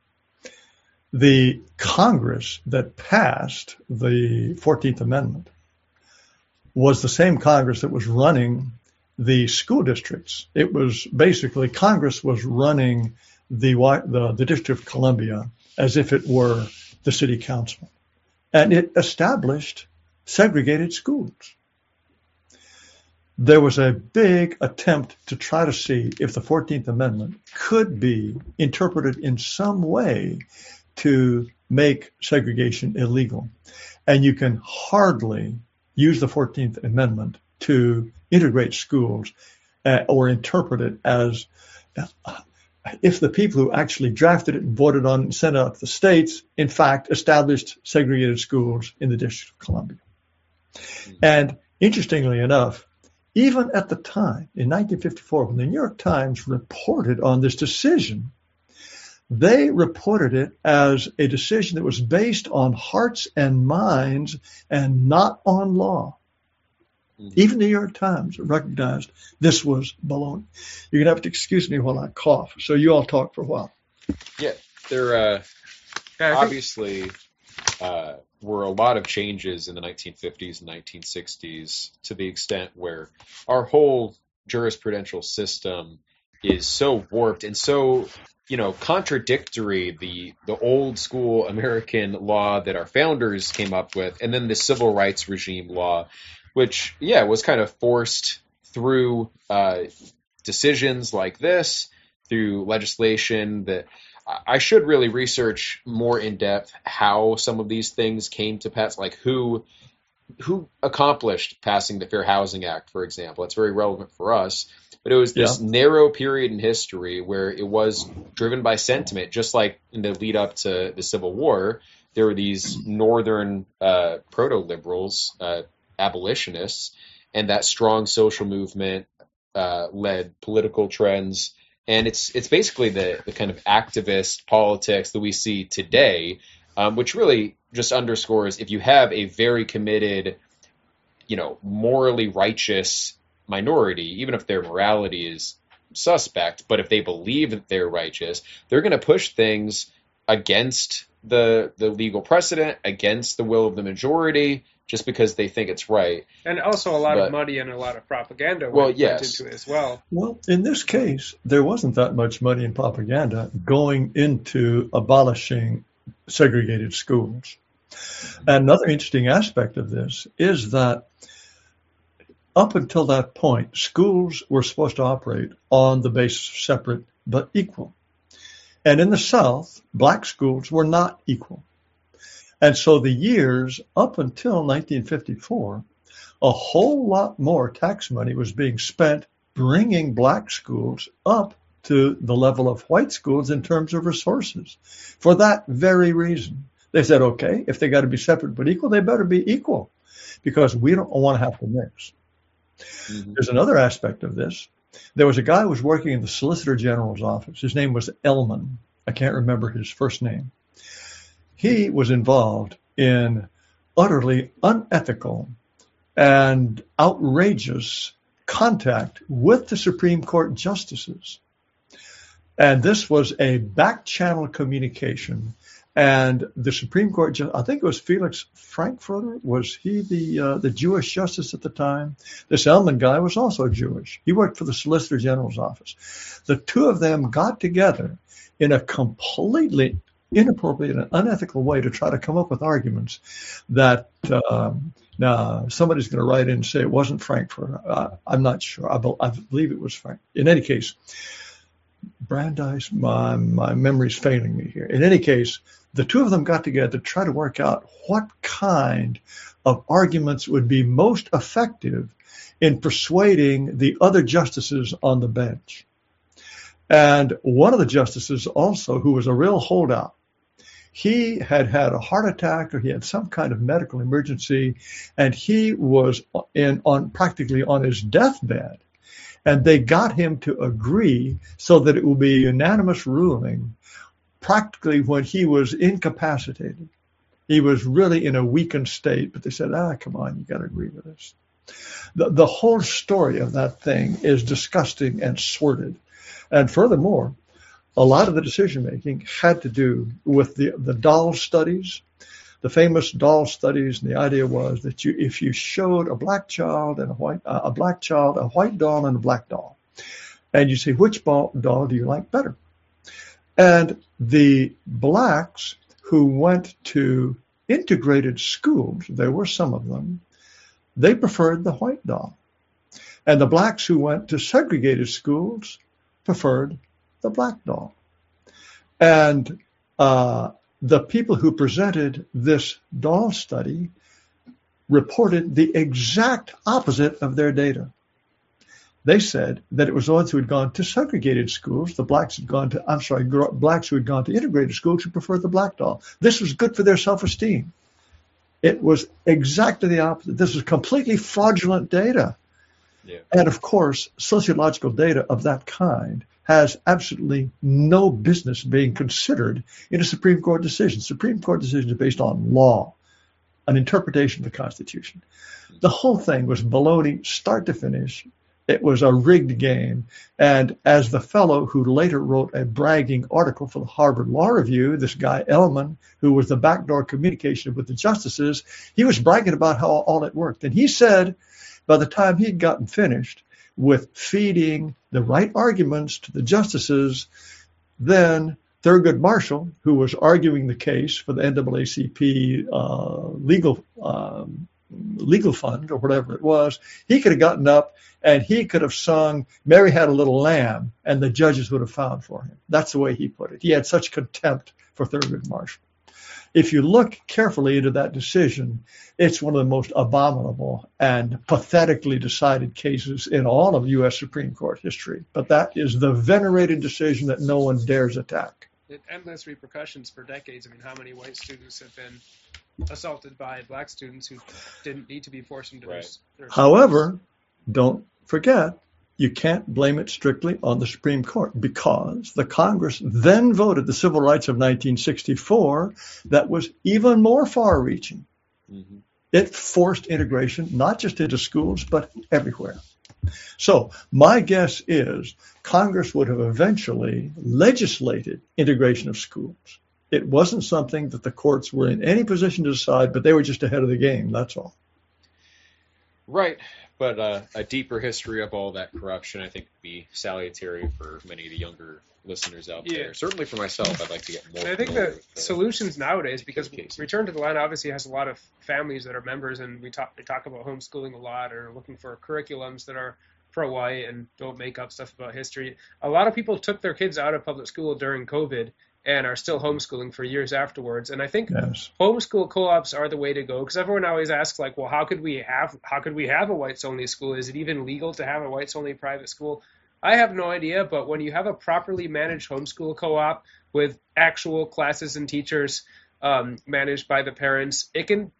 The Congress that passed the fourteenth Amendment was the same Congress that was running the school districts. It was basically Congress was running the the, the District of Columbia as if it were the city council, and it established segregated schools. There was a big attempt to try to see if the fourteenth Amendment could be interpreted in some way to make segregation illegal. And you can hardly use the fourteenth Amendment to integrate schools uh, or interpret it as uh, if the people who actually drafted it and voted on it and sent it out to the states, in fact, established segregated schools in the District of Columbia. And interestingly enough, even at the time, in nineteen fifty-four, when the New York Times reported on this decision, they reported it as a decision that was based on hearts and minds and not on law. Mm-hmm. Even the New York Times recognized this was baloney. You're going to have to excuse me while I cough. So you all talk for a while. Yeah, there uh, obviously uh, were a lot of changes in the nineteen fifties and nineteen sixties to the extent where our whole jurisprudential system is so warped and so, you know, contradictory, the the old school American law that our founders came up with, and then the civil rights regime law, which, yeah, was kind of forced through uh, decisions like this, through legislation that I should really research more in depth how some of these things came to pass, like who who accomplished passing the Fair Housing Act, for example. It's very relevant for us. But it was this yeah. narrow period in history where it was driven by sentiment, just like in the lead up to the Civil War. There were these northern uh, proto-liberals, uh, abolitionists, and that strong social movement uh, led political trends. And it's it's basically the, the kind of activist politics that we see today, um, which really just underscores if you have a very committed, you know, morally righteous minority, even if their morality is suspect, but if they believe that they're righteous, they're going to push things against the the legal precedent, against the will of the majority, just because they think it's right. And also a lot but, of money and a lot of propaganda well, went yes. into it as well. Well, in this case, there wasn't that much money and propaganda going into abolishing segregated schools. And another interesting aspect of this is that up until that point, schools were supposed to operate on the basis of separate but equal. And in the South, black schools were not equal. And so the years up until nineteen fifty-four, a whole lot more tax money was being spent bringing black schools up to the level of white schools in terms of resources. For that very reason, they said, okay, if they got to be separate but equal, they better be equal because we don't want to have to mix. Mm-hmm. There's another aspect of this. There was a guy who was working in the Solicitor General's office. His name was Ellman. I can't remember his first name. He was involved in utterly unethical and outrageous contact with the Supreme Court justices. And this was a back-channel communication. And the Supreme Court, I think it was Felix Frankfurter, was he the uh, the Jewish justice at the time? This Ellman guy was also Jewish. He worked for the Solicitor General's office. The two of them got together in a completely inappropriate and unethical way to try to come up with arguments that um, now somebody's going to write in and say it wasn't Frankfurter. Uh, I'm not sure. I, be, I believe it was Frank. In any case, Brandeis, my, my memory's failing me here. In any case, the two of them got together to try to work out what kind of arguments would be most effective in persuading the other justices on the bench. And one of the justices also, who was a real holdout, he had had a heart attack or he had some kind of medical emergency, and he was in on practically on his deathbed. And they got him to agree so that it would be a unanimous ruling practically when he was incapacitated. He was really in a weakened state, but they said, ah, come on, you got to agree with us. The, the whole story of that thing is disgusting and sordid. And furthermore, a lot of the decision-making had to do with the, the doll studies, the famous doll studies, and the idea was that you, if you showed a black child and a white, uh, a black child, a white doll and a black doll, and you say, which doll do you like better? And the blacks who went to integrated schools, there were some of them, they preferred the white doll. And the blacks who went to segregated schools preferred the black doll. And uh, the people who presented this doll study reported the exact opposite of their data. They said that it was those who had gone to segregated schools, the blacks had gone to, I'm sorry, blacks who had gone to integrated schools who preferred the black doll. This was good for their self-esteem. It was exactly the opposite. This was completely fraudulent data. Yeah. And of course, sociological data of that kind has absolutely no business being considered in a Supreme Court decision. Supreme Court decisions are based on law. an interpretation of the Constitution. The whole thing was baloney, start to finish. It was a rigged game. And as the fellow who later wrote a bragging article for the Harvard Law Review, this guy Ellman, who was the backdoor communication with the justices, he was bragging about how all it worked. And he said by the time he'd gotten finished with feeding the right arguments to the justices, then Thurgood Marshall, who was arguing the case for the N double A C P uh, legal um, legal fund or whatever it was, he could have gotten up and he could have sung Mary Had a Little Lamb and the judges would have found for him. That's the way he put it. He had such contempt for Thurgood Marshall. If you look carefully into that decision, it's one of the most abominable and pathetically decided cases in all of U S Supreme Court history. But that is the venerated decision that no one dares attack. It, endless repercussions for decades. I mean, how many white students have been assaulted by black students who didn't need to be forced into Right. their, their However, don't forget, you can't blame it strictly on the Supreme Court because the Congress then voted the Civil Rights of nineteen sixty-four that was even more far-reaching. Mm-hmm. It forced integration not just into schools, but everywhere. So my guess is Congress would have eventually legislated integration of schools. It wasn't something that the courts were in any position to decide, but they were just ahead of the game, that's all. Right. But uh, a deeper history of all that corruption, I think, would be salutary for many of the younger listeners out Yeah. there. Certainly for myself, I'd like to get more. And I think familiar the with the solutions nowadays, because cases. Return to the Land obviously has a lot of families that are members, and we talk we talk about homeschooling a lot, or looking for curriculums that are pro-white and don't make up stuff about history. A lot of people took their kids out of public school during COVID and are still homeschooling for years afterwards. And I think Yes. homeschool co-ops are the way to go, because everyone always asks, like, well, how could we have how could we have a whites-only school? Is it even legal to have a whites-only private school? I have no idea, but when you have a properly managed homeschool co-op with actual classes and teachers um, managed by the parents, it can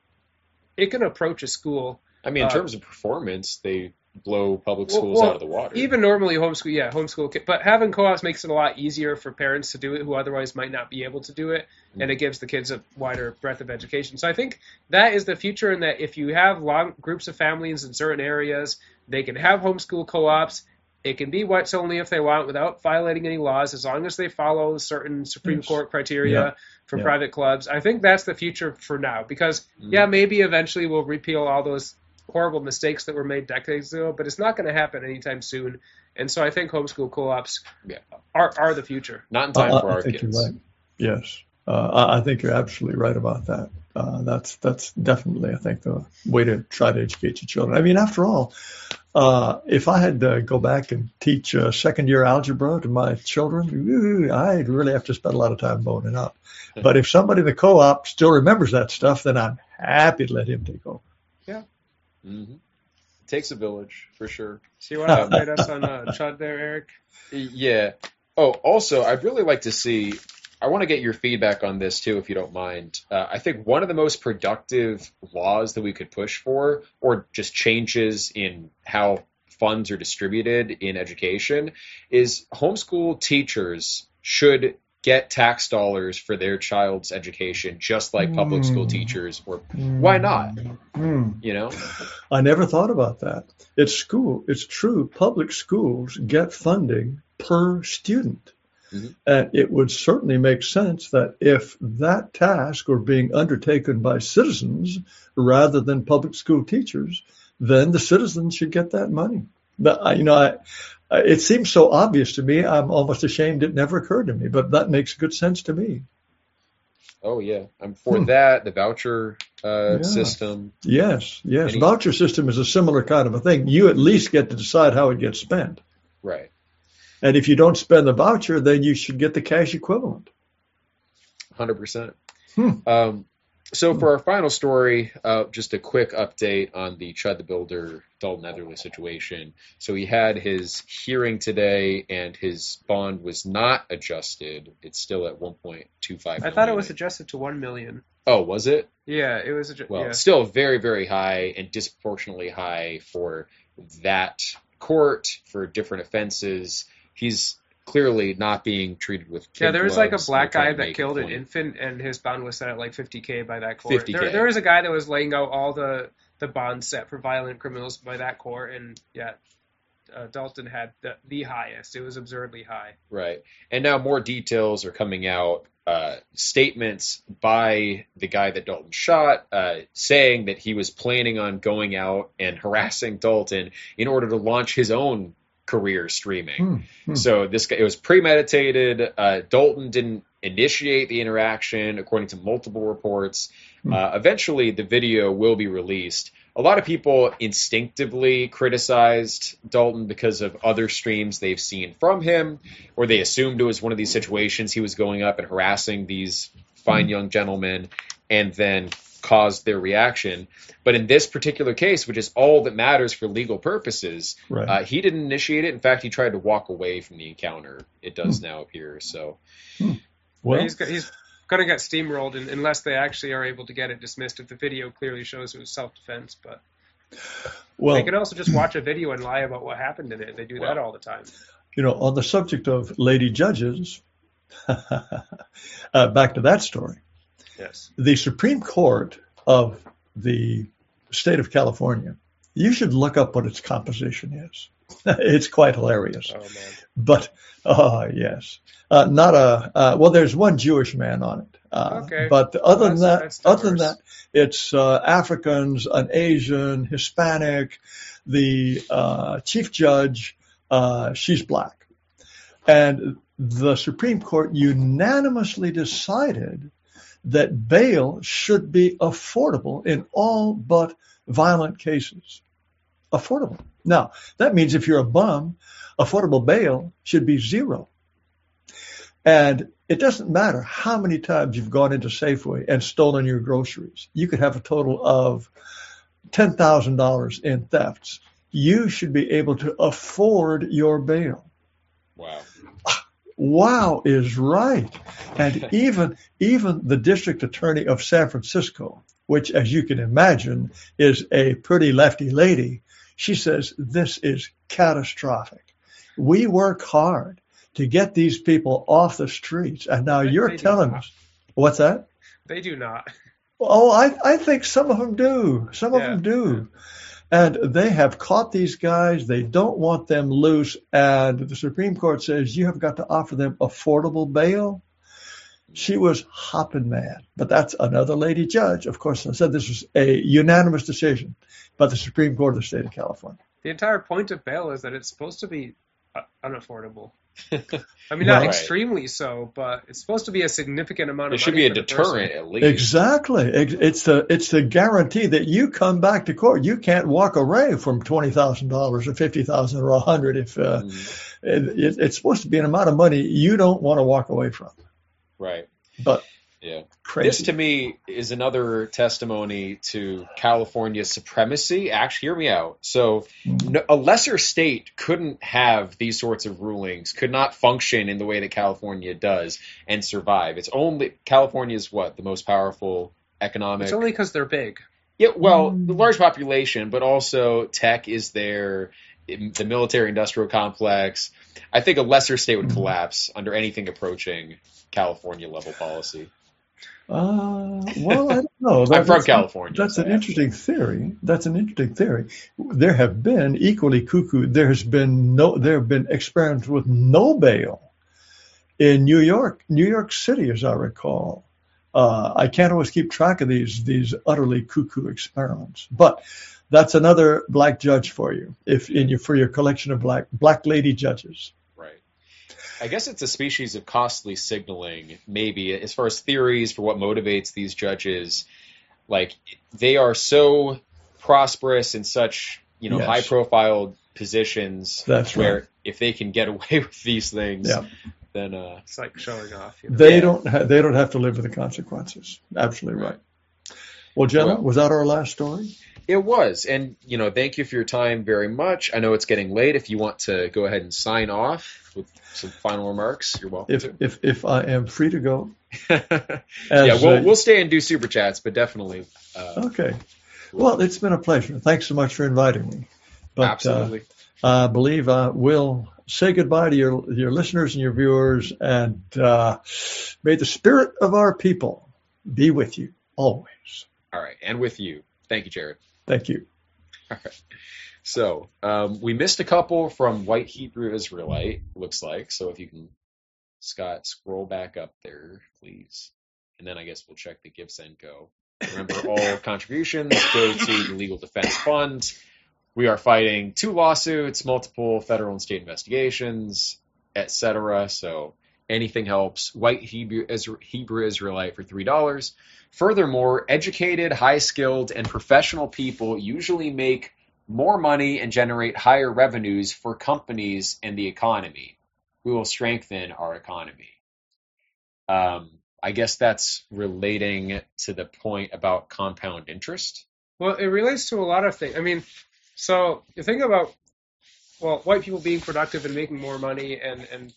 it can approach a school. I mean, in uh, terms of performance, they blow public well- schools well, out of the water. Even normally homeschool, yeah, homeschool. ki- But having co-ops makes it a lot easier for parents to do it who otherwise might not be able to do it, and it gives the kids a wider breadth of education. So I think that is the future, in that if you have long groups of families in certain areas, they can have homeschool co-ops. It can be whites only if they want, without violating any laws, as long as they follow certain Supreme Yes. Court criteria Yeah. for Yeah. private clubs. I think that's the future for now, because yeah, maybe eventually we'll repeal all those horrible mistakes that were made decades ago, but it's not going to happen anytime soon. And so I think homeschool co-ops Yeah. are are the future. Not in time I, for I our think kids. you're right. Yes, uh, I, I think you're absolutely right about that. Uh, that's that's definitely, I think, the way to try to educate your children. I mean, after all, uh, if I had to go back and teach uh, second year algebra to my children, ooh, I'd really have to spend a lot of time boning up. But if somebody in the co-op still remembers that stuff, then I'm happy to let him take over. Yeah. Mm-hmm. Takes a village, for sure. So you want to update us on uh, Chud there, Eric? Yeah. Oh, also, I'd really like to see, I want to get your feedback on this too, if you don't mind. Uh, I think one of the most productive laws that we could push for, or just changes in how funds are distributed in education, is homeschool teachers should get tax dollars for their child's education, just like public school teachers. Or why not? Mm. You know? I never thought about that. It's school. It's true. Public schools get funding per student. Mm-hmm. And it would certainly make sense that if that task were being undertaken by citizens rather than public school teachers, then the citizens should get that money. But, I- you know, I, I- it seems so obvious to me, I'm almost ashamed it never occurred to me, but that makes good sense to me. Oh, yeah. I'm for Hmm. that, the voucher uh, Yeah. system. Yes, yes. Any- Voucher system is a similar kind of a thing. You at least get to decide how it gets spent. Right. And if you don't spend the voucher, then you should get the cash equivalent. one hundred percent. Hmm. Um, so for our final story, uh, just a quick update on the Chud the Builder, Dalton Netherly situation. So he had his hearing today, and his bond was not adjusted. It's still at one point two five I million. thought it was adjusted to one million. Oh, was it? Yeah, it was adjusted. Well, yeah. still very, very high, and disproportionately high for that court, for different offenses. He's clearly not being treated with kid Yeah, there was like a gloves. black They're guy trying to that make killed a an point. infant, and his bond was set at like fifty K by that court. fifty K. There, there was a guy that was laying out all the, the bonds set for violent criminals by that court, and yeah, uh, Dalton had the, the highest. It was absurdly high. Right. And now more details are coming out. Uh, statements by the guy that Dalton shot, uh, saying that he was planning on going out and harassing Dalton in order to launch his own career streaming. Hmm, hmm. So this guy, it was premeditated. Uh, Dalton didn't initiate the interaction, according to multiple reports. Hmm. Uh, eventually, the video will be released. A lot of people instinctively criticized Dalton because of other streams they've seen from him, or they assumed it was one of these situations he was going up and harassing these fine young gentlemen and then caused their reaction. But in this particular case, which is all that matters for legal purposes, Right. uh, he didn't initiate it. In fact, he tried to walk away from the encounter. It does now appear. So, Well, he's, got- he's going to get steamrolled in, unless they actually are able to get it dismissed if the video clearly shows it was self-defense. But well, they can also just watch a video and lie about what happened in it. They do that all the time. you know, on the subject of lady judges, uh, back to that story. Yes. The Supreme Court of the state of California, you should look up what its composition is. It's quite hilarious. Oh, man. But, oh, yes. Uh, not a, uh, well, there's one Jewish man on it. Uh, Okay. But other than Well, that, that's- that's other than diverse. that, it's uh, Africans, an Asian, Hispanic, the uh, chief judge, uh, she's black. And the Supreme Court unanimously decided that bail should be affordable in all but violent cases. Affordable. Now, that means if you're a bum, affordable bail should be zero. And it doesn't matter how many times you've gone into Safeway and stolen your groceries. You could have a total of ten thousand dollars in thefts. You should be able to afford your bail. wow. Wow is right. And even even the district attorney of San Francisco, which, as you can imagine, is a pretty lefty lady, she says this is catastrophic. We work hard to get these people off the streets, and now They- you're they do telling not. us, what's that? They do not. Oh, I, I think some of them do. Some of Yeah. them do. And they have caught these guys. They don't want them loose. And the Supreme Court says you have got to offer them affordable bail. She was hopping mad. But that's another lady judge. Of course, I said this was a unanimous decision by the Supreme Court of the state of California. The entire point of bail is that it's supposed to be uh, unaffordable. I mean, Right. not extremely so, but it's supposed to be a significant amount of It should money be a for the person. deterrent at least. Exactly. Ex- It's the it's the guarantee that you come back to court. You can't walk away from twenty thousand dollars or fifty thousand or a hundred. If uh, Mm-hmm. it, it's supposed to be an amount of money you don't want to walk away from. Right. But Yeah. crazy. This to me is another testimony to California's supremacy. Actually, hear me out. So, no, a lesser state couldn't have these sorts of rulings, could not function in the way that California does and survive. It's only California's what the most powerful economic. It's only because they're big. Yeah, well, the large population, but also tech is there, the military-industrial complex. I think a lesser state would collapse under anything approaching California-level policy. Uh, well, I don't know. I'm from that's- California, That's so an I have interesting theory. That's an interesting theory. There have been equally cuckoo. There has been no. There have been experiments with no bail in New York, New York City, as I recall. Uh, I can't always keep track of these these utterly cuckoo experiments, but that's another black judge for you. If in your for your collection of black black lady judges. Right. I guess it's a species of costly signaling, maybe, as far as theories for what motivates these judges. Like, they are so prosperous in such, you know, Yes. high-profile positions That's where right. if they can get away with these things, Yeah. then... Uh, It's like showing off. You know? They Yeah. don't ha- they don't have to live with the consequences. Absolutely right. Well, Jenna, Well- was that our last story? It was. And, you know, thank you for your time very much. I know it's getting late. If you want to go ahead and sign off with some final remarks, you're welcome If to. if if I am free to go. yeah, As, we'll, uh, we'll stay and do super chats, but definitely. Uh, Okay. Well, it's been a pleasure. Thanks so much for inviting me. But, Absolutely. Uh, I believe I will say goodbye to your your listeners and your viewers, and uh, may the spirit of our people be with you always. All right, and with you. Thank you, Jared. Thank you. All right. So um, we missed a couple from White Hebrew Israelite, looks like. So if you can, Scott, scroll back up there, please. And then I guess we'll check the GiveSendGo. Remember, all contributions go to the Legal Defense Fund. We are fighting two lawsuits, multiple federal and state investigations, et cetera. So anything helps. White Hebrew, Hebrew Israelite for three dollars. Furthermore, educated, high-skilled, and professional people usually make more money and generate higher revenues for companies and the economy. We will strengthen our economy. Um, I guess that's relating to the point about compound interest. Well, it relates to a lot of things. I mean, so you think about, well, white people being productive and making more money, and, and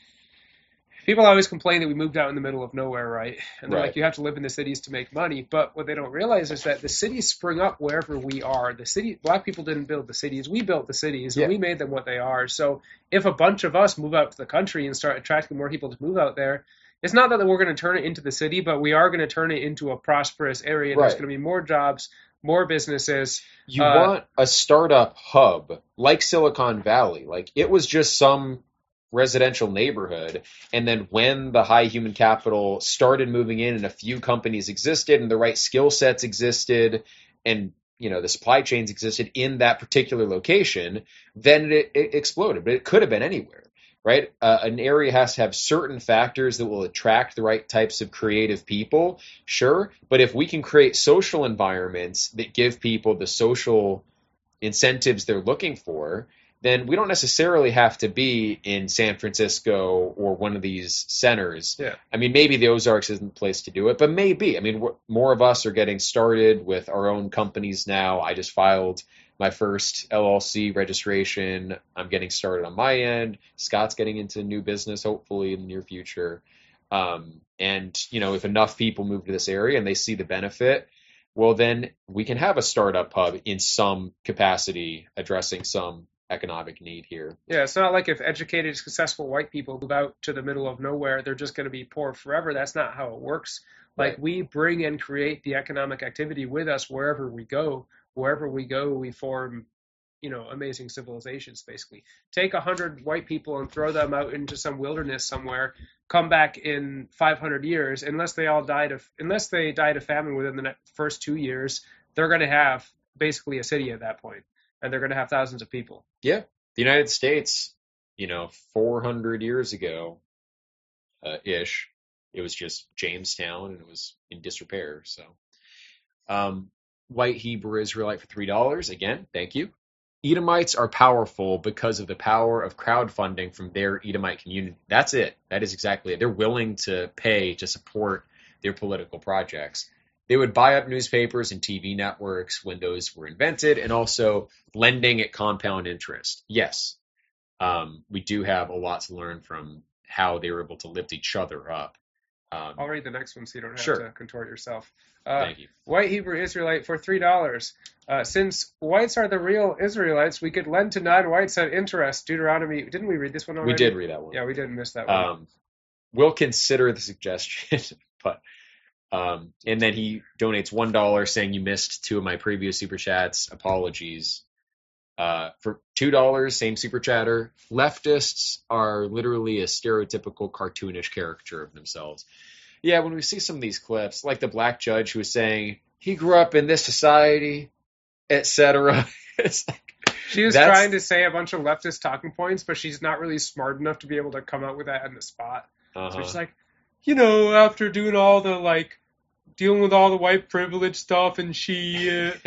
people always complain that we moved out in the middle of nowhere, right? And they're Right. like, you have to live in the cities to make money. But what they don't realize is that the cities spring up wherever we are. The city, black people didn't build the cities. We built the cities, and Yeah. we made them what they are. So if a bunch of us move out to the country and start attracting more people to move out there, it's not that we're going to turn it into the city, but we are going to turn it into a prosperous area. And There's Right. going to be more jobs, more businesses. You Uh, want a startup hub like Silicon Valley. Like, it was just some residential neighborhood, and then when the high human capital started moving in and a few companies existed and the right skill sets existed and, you know, the supply chains existed in that particular location, then it, it exploded. But it could have been anywhere, right? Uh, an area has to have certain factors that will attract the right types of creative people, sure. But if we can create social environments that give people the social incentives they're looking for, then we don't necessarily have to be in San Francisco or one of these centers. Yeah. I mean, maybe the Ozarks isn't the place to do it, but maybe. I mean, we're, more of us are getting started with our own companies now. I just filed my first L L C registration. I'm getting started on my end. Scott's getting into new business, hopefully in the near future. Um, and, you know, if enough people move to this area and they see the benefit, well, then we can have a startup hub in some capacity addressing some economic need here. Yeah, it's not like if educated, successful white people move out to the middle of nowhere, they're just going to be poor forever. That's not how it works. Like, Right. we bring and create the economic activity with us wherever we go. Wherever we go, we form, you know, amazing civilizations, basically. Take a hundred white people and throw them out into some wilderness somewhere, come back in five hundred years, unless they all died of, unless they died of famine within the next, first two years, they're going to have basically a city at that point. And they're going to have thousands of people. Yeah. The United States, you know, four hundred years ago, uh, ish, it was just Jamestown and it was in disrepair. So, um, White Hebrew Israelite for three dollars. Again, thank you. Edomites are powerful because of the power of crowdfunding from their Edomite community. That's it. That is exactly it. They're willing to pay to support their political projects. They would buy up newspapers and T V networks when those were invented, and also lending at compound interest. Yes, um, we do have a lot to learn from how they were able to lift each other up. Um, I'll read the next one so you don't have Sure. to contort yourself. Uh, Thank you. White Hebrew Israelite for three dollars. Uh, since whites are the real Israelites, we could lend to non-whites at interest. Deuteronomy. Didn't we read this one already? We did read that one. Yeah, we didn't miss that one. Um, we'll consider the suggestion, but um, and then he donates one dollar, saying you missed two of my previous super chats. Apologies. Uh, for two dollars, same super chatter. Leftists are literally a stereotypical cartoonish caricature of themselves. Yeah, when we see some of these clips, like the black judge who was saying he grew up in this society, et cetera. It's like, She was that's- trying to say a bunch of leftist talking points, but she's not really smart enough to be able to come out with that on the spot. Uh-huh. So she's like, you know, after doing all the, like, dealing with all the white privilege stuff, and she... Uh...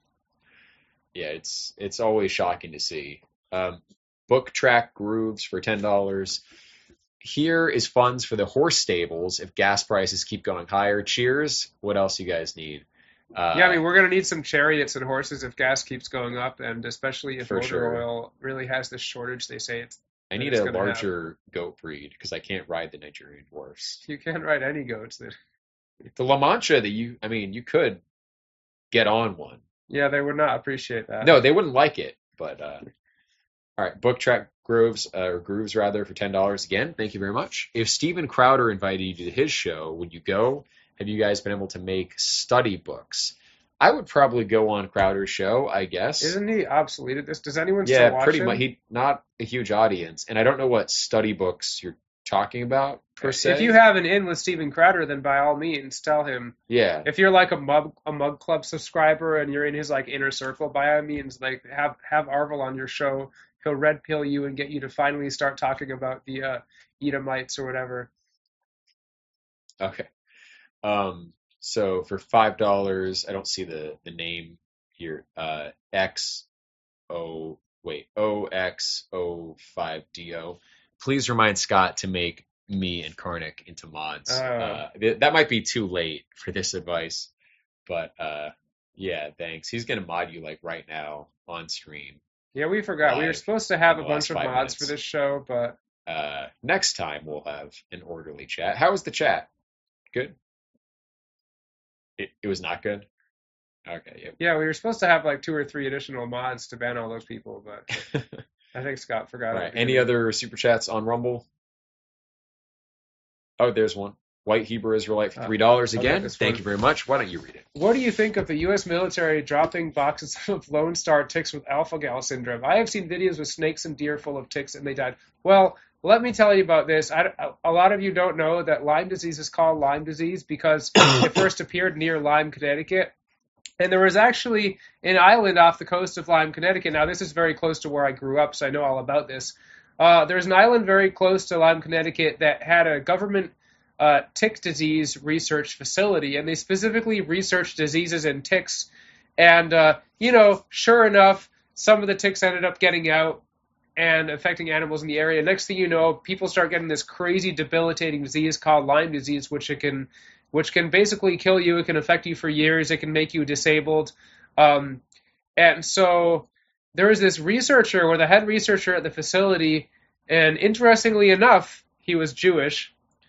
Yeah, it's it's always shocking to see. Um, book track grooves for ten dollars. Here is funds for the horse stables if gas prices keep going higher. Cheers. What else you guys need? Uh, yeah, I mean, we're going to need some chariots and horses if gas keeps going up, and especially if For motor sure. oil really has this shortage. They say it's... I need it's a gonna have. larger goat breed because I can't ride the Nigerian horse. You can't ride any goats. That... The La Mancha that you, I mean, you could get on one. Yeah, they would not appreciate that. No, they wouldn't like it, but uh, All right, Book Track Grooves, uh, or Grooves rather, for ten dollars again. Thank you very much. If Steven Crowder invited you to his show, would you go? Have you guys been able to make study books? I would probably go on Crowder's show, I guess. Isn't he obsolete at this? Does anyone yeah, still watch pretty him? much. He not a huge audience, and I don't know what study books you're talking about per se. If you have an in with Steven Crowder, then by all means tell him. Yeah. If you're like a Mug a Mug Club subscriber and you're in his like inner circle, by all means, like have have Arvel on your show. He'll red pill you and get you to finally start talking about the uh, Edomites or whatever. Okay. Um. So for five dollars, I don't see the the name here. Uh, X O wait O X O five D O. Please remind Scott to make me and Karnik into mods. Oh. Uh, th- that might be too late for this advice, but uh, yeah, thanks. He's gonna mod you like right now on stream. Yeah, we forgot. Live we were supposed to have in a the bunch of last mods five minutes. for this show, but Uh, next time we'll have an orderly chat. How was the chat? Good. It it was not good. Okay. Yeah. yeah, we were supposed to have like two or three additional mods to ban all those people, but I think Scott forgot. Right. it. Any other super chats on Rumble? Oh, there's one. White Hebrew Israelite for three dollars Uh, okay, again. this Thank one. you very much. Why don't you read it? What do you think of the U S military dropping boxes of Lone Star ticks with alpha-gal syndrome? I have seen videos with snakes and deer full of ticks and they died. Well, let me tell you about this. I, a lot of you don't know that Lyme disease is called Lyme disease because it first appeared near Lyme, Connecticut. And there was actually an island off the coast of Lyme, Connecticut. Now, this is very close to where I grew up, so I know all about this. Uh, there's an island very close to Lyme, Connecticut that had a government uh, tick disease research facility, and they specifically researched diseases in ticks. And, uh, you know, sure enough, some of the ticks ended up getting out and affecting animals in the area. Next thing you know, people start getting this crazy debilitating disease called Lyme disease, which it can, which can basically kill you. It can affect you for years. It can make you disabled. Um, and so there was this researcher, or the head researcher at the facility, and interestingly enough, he was Jewish.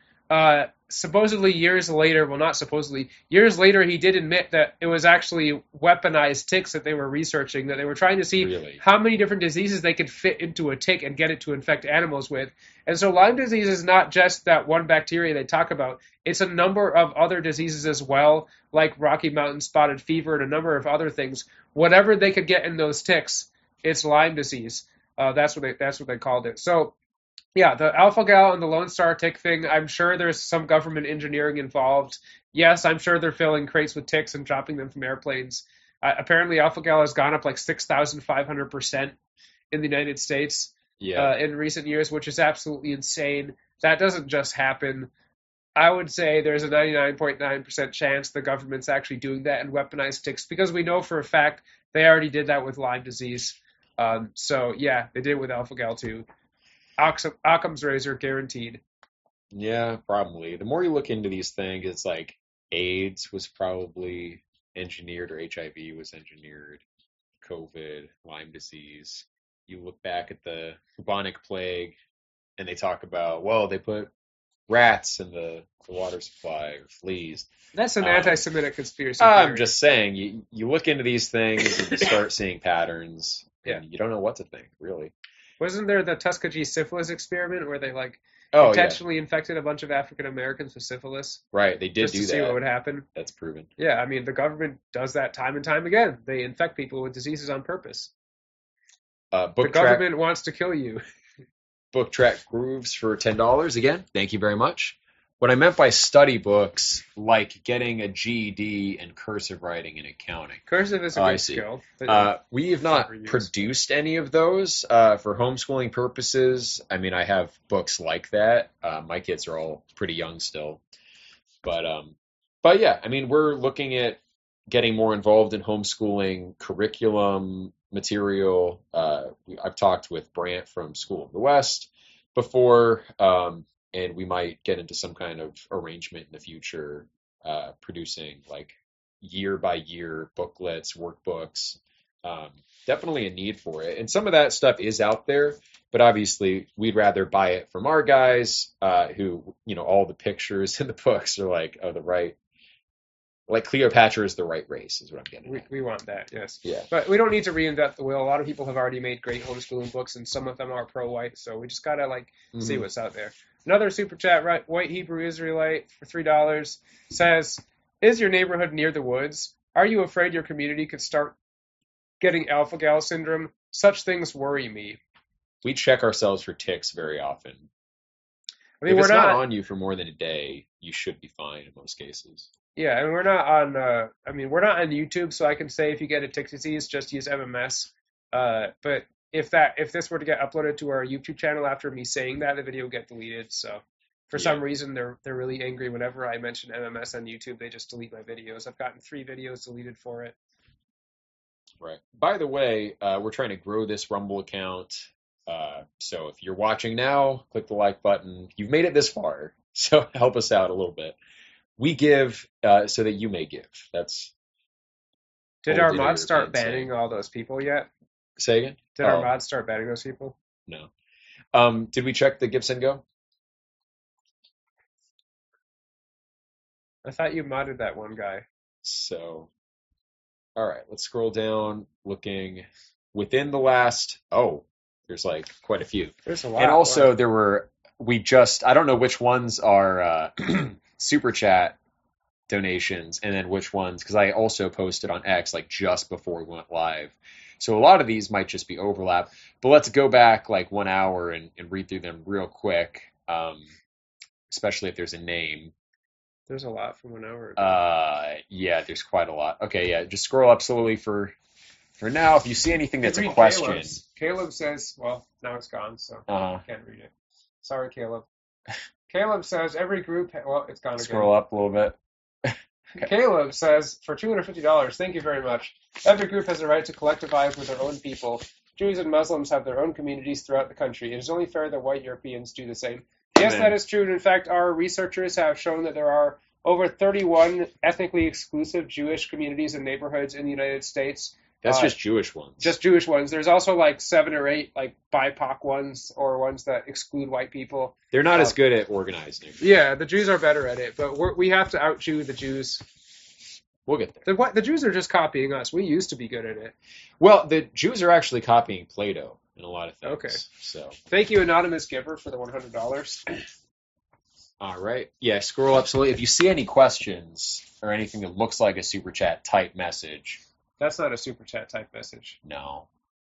Uh, supposedly years later, well, not supposedly, years later, he did admit that it was actually weaponized ticks that they were researching, that they were trying to see Really? how many different diseases they could fit into a tick and get it to infect animals with. And so Lyme disease is not just that one bacteria they talk about. It's a number of other diseases as well, like Rocky Mountain spotted fever and a number of other things. Whatever they could get in those ticks, it's Lyme disease. Uh, that's what they that's what they called it. So, yeah, the alpha-gal and the Lone Star tick thing, I'm sure there's some government engineering involved. Yes, I'm sure they're filling crates with ticks and dropping them from airplanes. Uh, apparently, alpha-gal has gone up like six thousand five hundred percent in the United States Yeah. uh, in recent years, which is absolutely insane. That doesn't just happen. I would say there's a ninety-nine point nine percent chance the government's actually doing that and weaponized ticks, because we know for a fact they already did that with Lyme disease. Um, so, yeah, they did it with alpha-gal too. Occam, Occam's razor, guaranteed. Yeah, probably. The more you look into these things, it's like AIDS was probably engineered, or H I V was engineered, COVID, Lyme disease. You look back at the bubonic plague, and they talk about, well, they put rats in the, the water supply, or fleas. That's an Um, anti-Semitic conspiracy I'm theory. just saying, you, you look into these things, and you start seeing patterns, and Yeah. you don't know what to think, really. Wasn't there the Tuskegee syphilis experiment where they like Oh, yeah. intentionally infected a bunch of African Americans with syphilis Right, they did just do to see that. what would happen? That's proven. Yeah, I mean, the government does that time and time again. They infect people with diseases on purpose. Uh, The book track, government wants to kill you. book track grooves for ten dollars again. Thank you very much. What I meant by study books, like getting a G E D and cursive writing and accounting. Cursive is a Oh, I good see. skill. that Uh, we have not never used. produced any of those uh, for homeschooling purposes. I mean, I have books like that. Uh, my kids are all pretty young still, but um, but yeah, I mean, we're looking at getting more involved in homeschooling curriculum material. Uh, we, I've talked with Brant from School of the West before, um, and we might get into some kind of arrangement in the future, uh, producing like year by year booklets, workbooks. Um, definitely a need for it. And some of that stuff is out there, but obviously we'd rather buy it from our guys, uh, who, you know, all the pictures in the books are like, oh, the right, like Cleopatra is the right race, is what I'm getting We, at. we want that, yes. Yeah. But we don't need to reinvent the wheel. A lot of people have already made great homeschooling books, and some of them are pro-white, so we just gotta like mm-hmm. see what's out there. Another super chat, right? White Hebrew Israelite for three dollars says, "Is your neighborhood near the woods? Are you afraid your community could start getting alpha-gal syndrome? Such things worry me." We check ourselves for ticks very often. I mean, if we're it's not, not on you for more than a day, you should be fine in most cases. Yeah, and we're not on. Uh, I mean, we're not on YouTube, so I can say if you get a tick disease, just use M M S. Uh, but if that, if this were to get uploaded to our YouTube channel after me saying that, the video would get deleted. So, for yeah. some reason, they're they're really angry whenever I mention M M S on YouTube. They just delete my videos. I've gotten three videos deleted for it. Right. By the way, uh, we're trying to grow this Rumble account. Uh, so if you're watching now, click the like button. You've made it this far, so help us out a little bit. We give uh, so that you may give. That's. Did our mods start banning all those people yet? Say again? Did oh. our mods start banning those people? No. Um, did we check the Gibson Go? I thought you modded that one guy. So, all right, let's scroll down. Looking within the last. Oh, there's like quite a few. There's a lot. And also wow. there were. We just. I don't know which ones are. Uh, super chat donations and then which ones, because I also posted on X like just before we went live, so a lot of these might just be overlap, but let's go back like one hour and, and read through them real quick, um especially if there's a name. There's a lot from one hour ago. Uh yeah, there's quite a lot. Okay, yeah, just scroll up slowly for for now. If you see anything that's a question. Caleb's. Caleb says, well, now it's gone, so uh-huh. I can't read it. Sorry, Caleb. Caleb says every group, well, it's gone again. Scroll up a little bit. Okay. Caleb says, for two hundred fifty dollars, thank you very much. Every group has a right to collectivize with their own people. Jews and Muslims have their own communities throughout the country. It is only fair that white Europeans do the same. Yes, Amen. That is true. And in fact, our researchers have shown that there are over thirty-one ethnically exclusive Jewish communities and neighborhoods in the United States. That's uh, just Jewish ones. Just Jewish ones. There's also like seven or eight like B I P O C ones or ones that exclude white people. They're not um, as good at organizing. Yeah, the Jews are better at it, but we're, we have to out-Jew the Jews. We'll get there. The, the Jews are just copying us. We used to be good at it. Well, the Jews are actually copying Plato in a lot of things. Okay. So thank you, Anonymous Giver, for the one hundred dollars. All right. Yeah, scroll up slowly. If you see any questions or anything that looks like a super chat type message. That's not a super chat type message. No.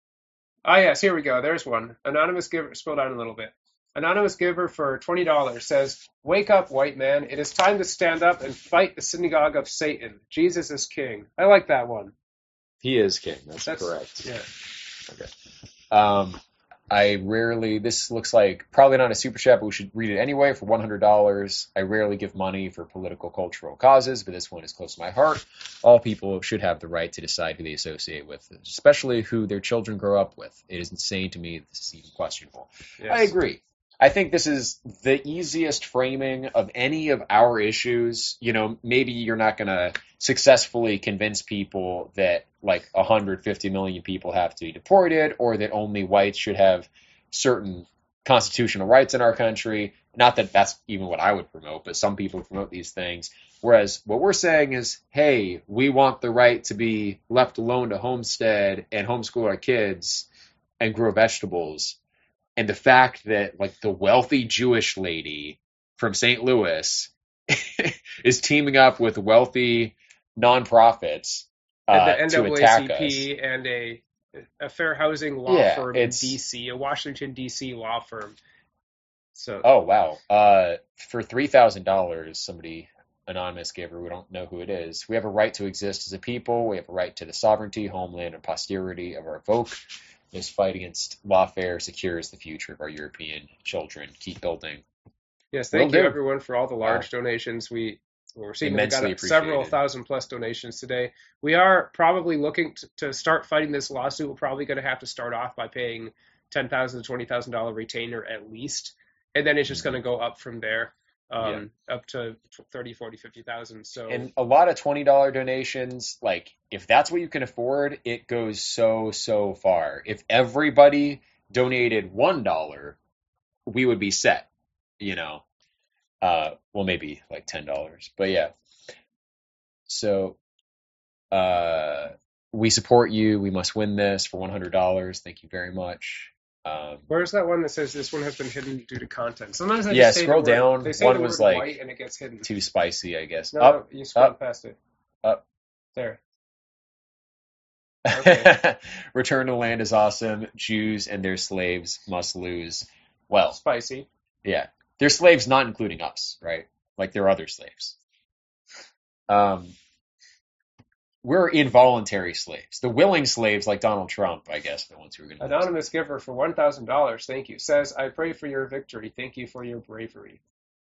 Ah, yes, here we go. There's one. Anonymous Giver, scroll down a little bit. Anonymous Giver for twenty dollars says, "Wake up, white man. It is time to stand up and fight the synagogue of Satan. Jesus is king." I like that one. He is king. That's, That's correct. Yeah. Okay. Um, I rarely, this looks like probably not a super chat, but we should read it anyway for one hundred dollars. I rarely give money for political, cultural causes, but this one is close to my heart. All people should have the right to decide who they associate with, especially who their children grow up with. It is insane to me that this is even questionable. Yes. I agree. I think this is the easiest framing of any of our issues. You know, maybe you're not going to successfully convince people that like one hundred fifty million people have to be deported or that only whites should have certain constitutional rights in our country. Not that that's even what I would promote, but some people promote these things. Whereas what we're saying is, hey, we want the right to be left alone to homestead and homeschool our kids and grow vegetables. And the fact that, like, the wealthy Jewish lady from Saint Louis is teaming up with wealthy nonprofits uh, and the to attack us. and a a fair housing law yeah, firm in D C, a Washington, D C law firm. So. Oh, wow. Uh, for three thousand dollars, somebody anonymous gave her, we don't know who it is. We have a right to exist as a people. We have a right to the sovereignty, homeland, and posterity of our folk. This fight against lawfare secures the future of our European children. Keep building. Yes, thank Will you do. everyone for all the large Wow. donations. We we're seeing Immensely we got several appreciated. thousand plus donations today. We are probably looking to, to start fighting this lawsuit. We're probably going to have to start off by paying ten thousand to twenty thousand dollar retainer at least, and then it's just Mm-hmm. going to go up from there, um, up to thirty, forty, fifty thousand. So And a lot of twenty dollar donations, like, if that's what you can afford, it goes so, so far. If everybody donated one dollar, we would be set, you know. Uh, well, maybe like ten dollars. But yeah. So, uh, we support you. We must win this for one hundred dollars. Thank you very much. Um, Where's that one that says this one has been hidden due to content? Sometimes I yeah, just say scroll the word, down. They say One the was word like white and it gets hidden. too spicy, I guess. No, up, no, you scroll up, past it. up. There. Okay. Return to land is awesome. Jews and their slaves must lose. Well, spicy. Yeah, they're slaves, not including us, right? Like they're other slaves. Um, we're involuntary slaves. The willing slaves, like Donald Trump, I guess, the ones who are going to. Anonymous giver for one thousand dollars. Thank you. Says, I pray for your victory. Thank you for your bravery.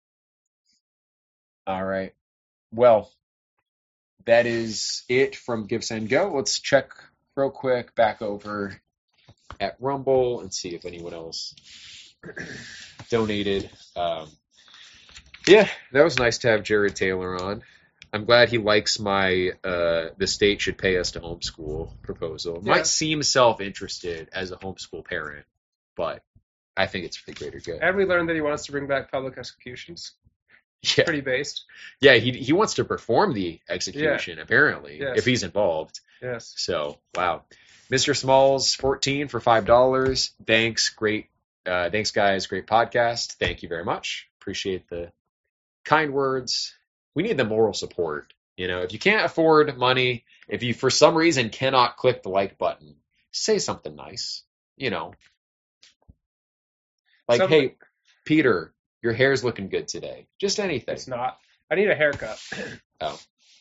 All right. Well, that is it from Give, Send, Go. Let's check real quick back over at Rumble and see if anyone else donated. Um, yeah, that was nice to have Jared Taylor on. I'm glad he likes my uh, the state should pay us to homeschool proposal. Yeah. Might seem self-interested as a homeschool parent, but I think it's for the greater good. And we learned that he wants to bring back public executions. Yeah. Pretty based. Yeah, he he wants to perform the execution, Yeah. apparently, Yes. if he's involved. Yes. So, wow. Mister Smalls, fourteen for five dollars. Thanks, great. Uh, thanks, guys. Great podcast. Thank you very much. Appreciate the kind words. We need the moral support. You know, if you can't afford money, if you for some reason cannot click the like button, say something nice. You know, like, Some- hey, Peter, your hair's looking good today. Just anything. It's not. I need a haircut. Oh.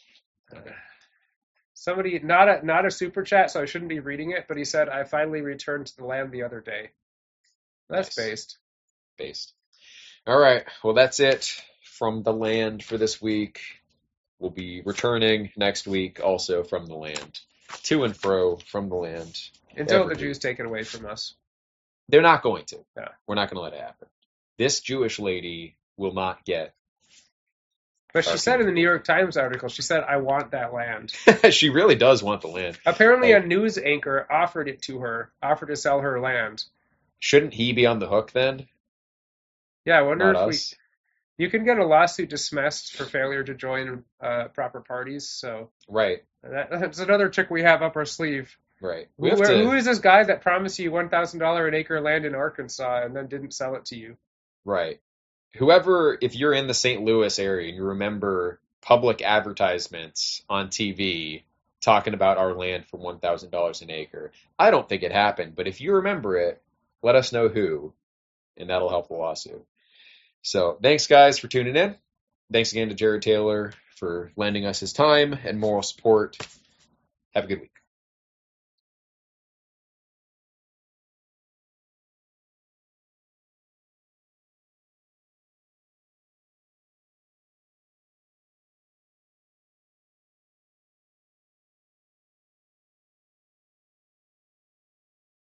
Somebody, not a not a super chat, so I shouldn't be reading it, but he said, I finally returned to the land the other day. That's Nice. based. Based. All right. Well, that's it from the land for this week. We'll be returning next week also from the land. To and fro from the land. Until Every the Jews week. take it away from us. They're not going to. Yeah. We're not going to let it happen. This Jewish lady will not get. But she our said in the New York Times article, she said, I want that land. She really does want the land. Apparently Like- a news anchor offered it to her, offered to sell her land. Shouldn't he be on the hook then? Yeah, I wonder Not if us. we... You can get a lawsuit dismissed for failure to join uh, proper parties, so Right. that, that's another trick we have up our sleeve. Right. Who, We have where- to. who is this guy that promised you one thousand dollars an acre land in Arkansas and then didn't sell it to you? Right. Whoever, if you're in the Saint Louis area and you remember public advertisements on T V talking about our land for one thousand dollars an acre, I don't think it happened, but if you remember it, let us know who, and that'll help the lawsuit. So thanks, guys, for tuning in. Thanks again to Jared Taylor for lending us his time and moral support. Have a good week.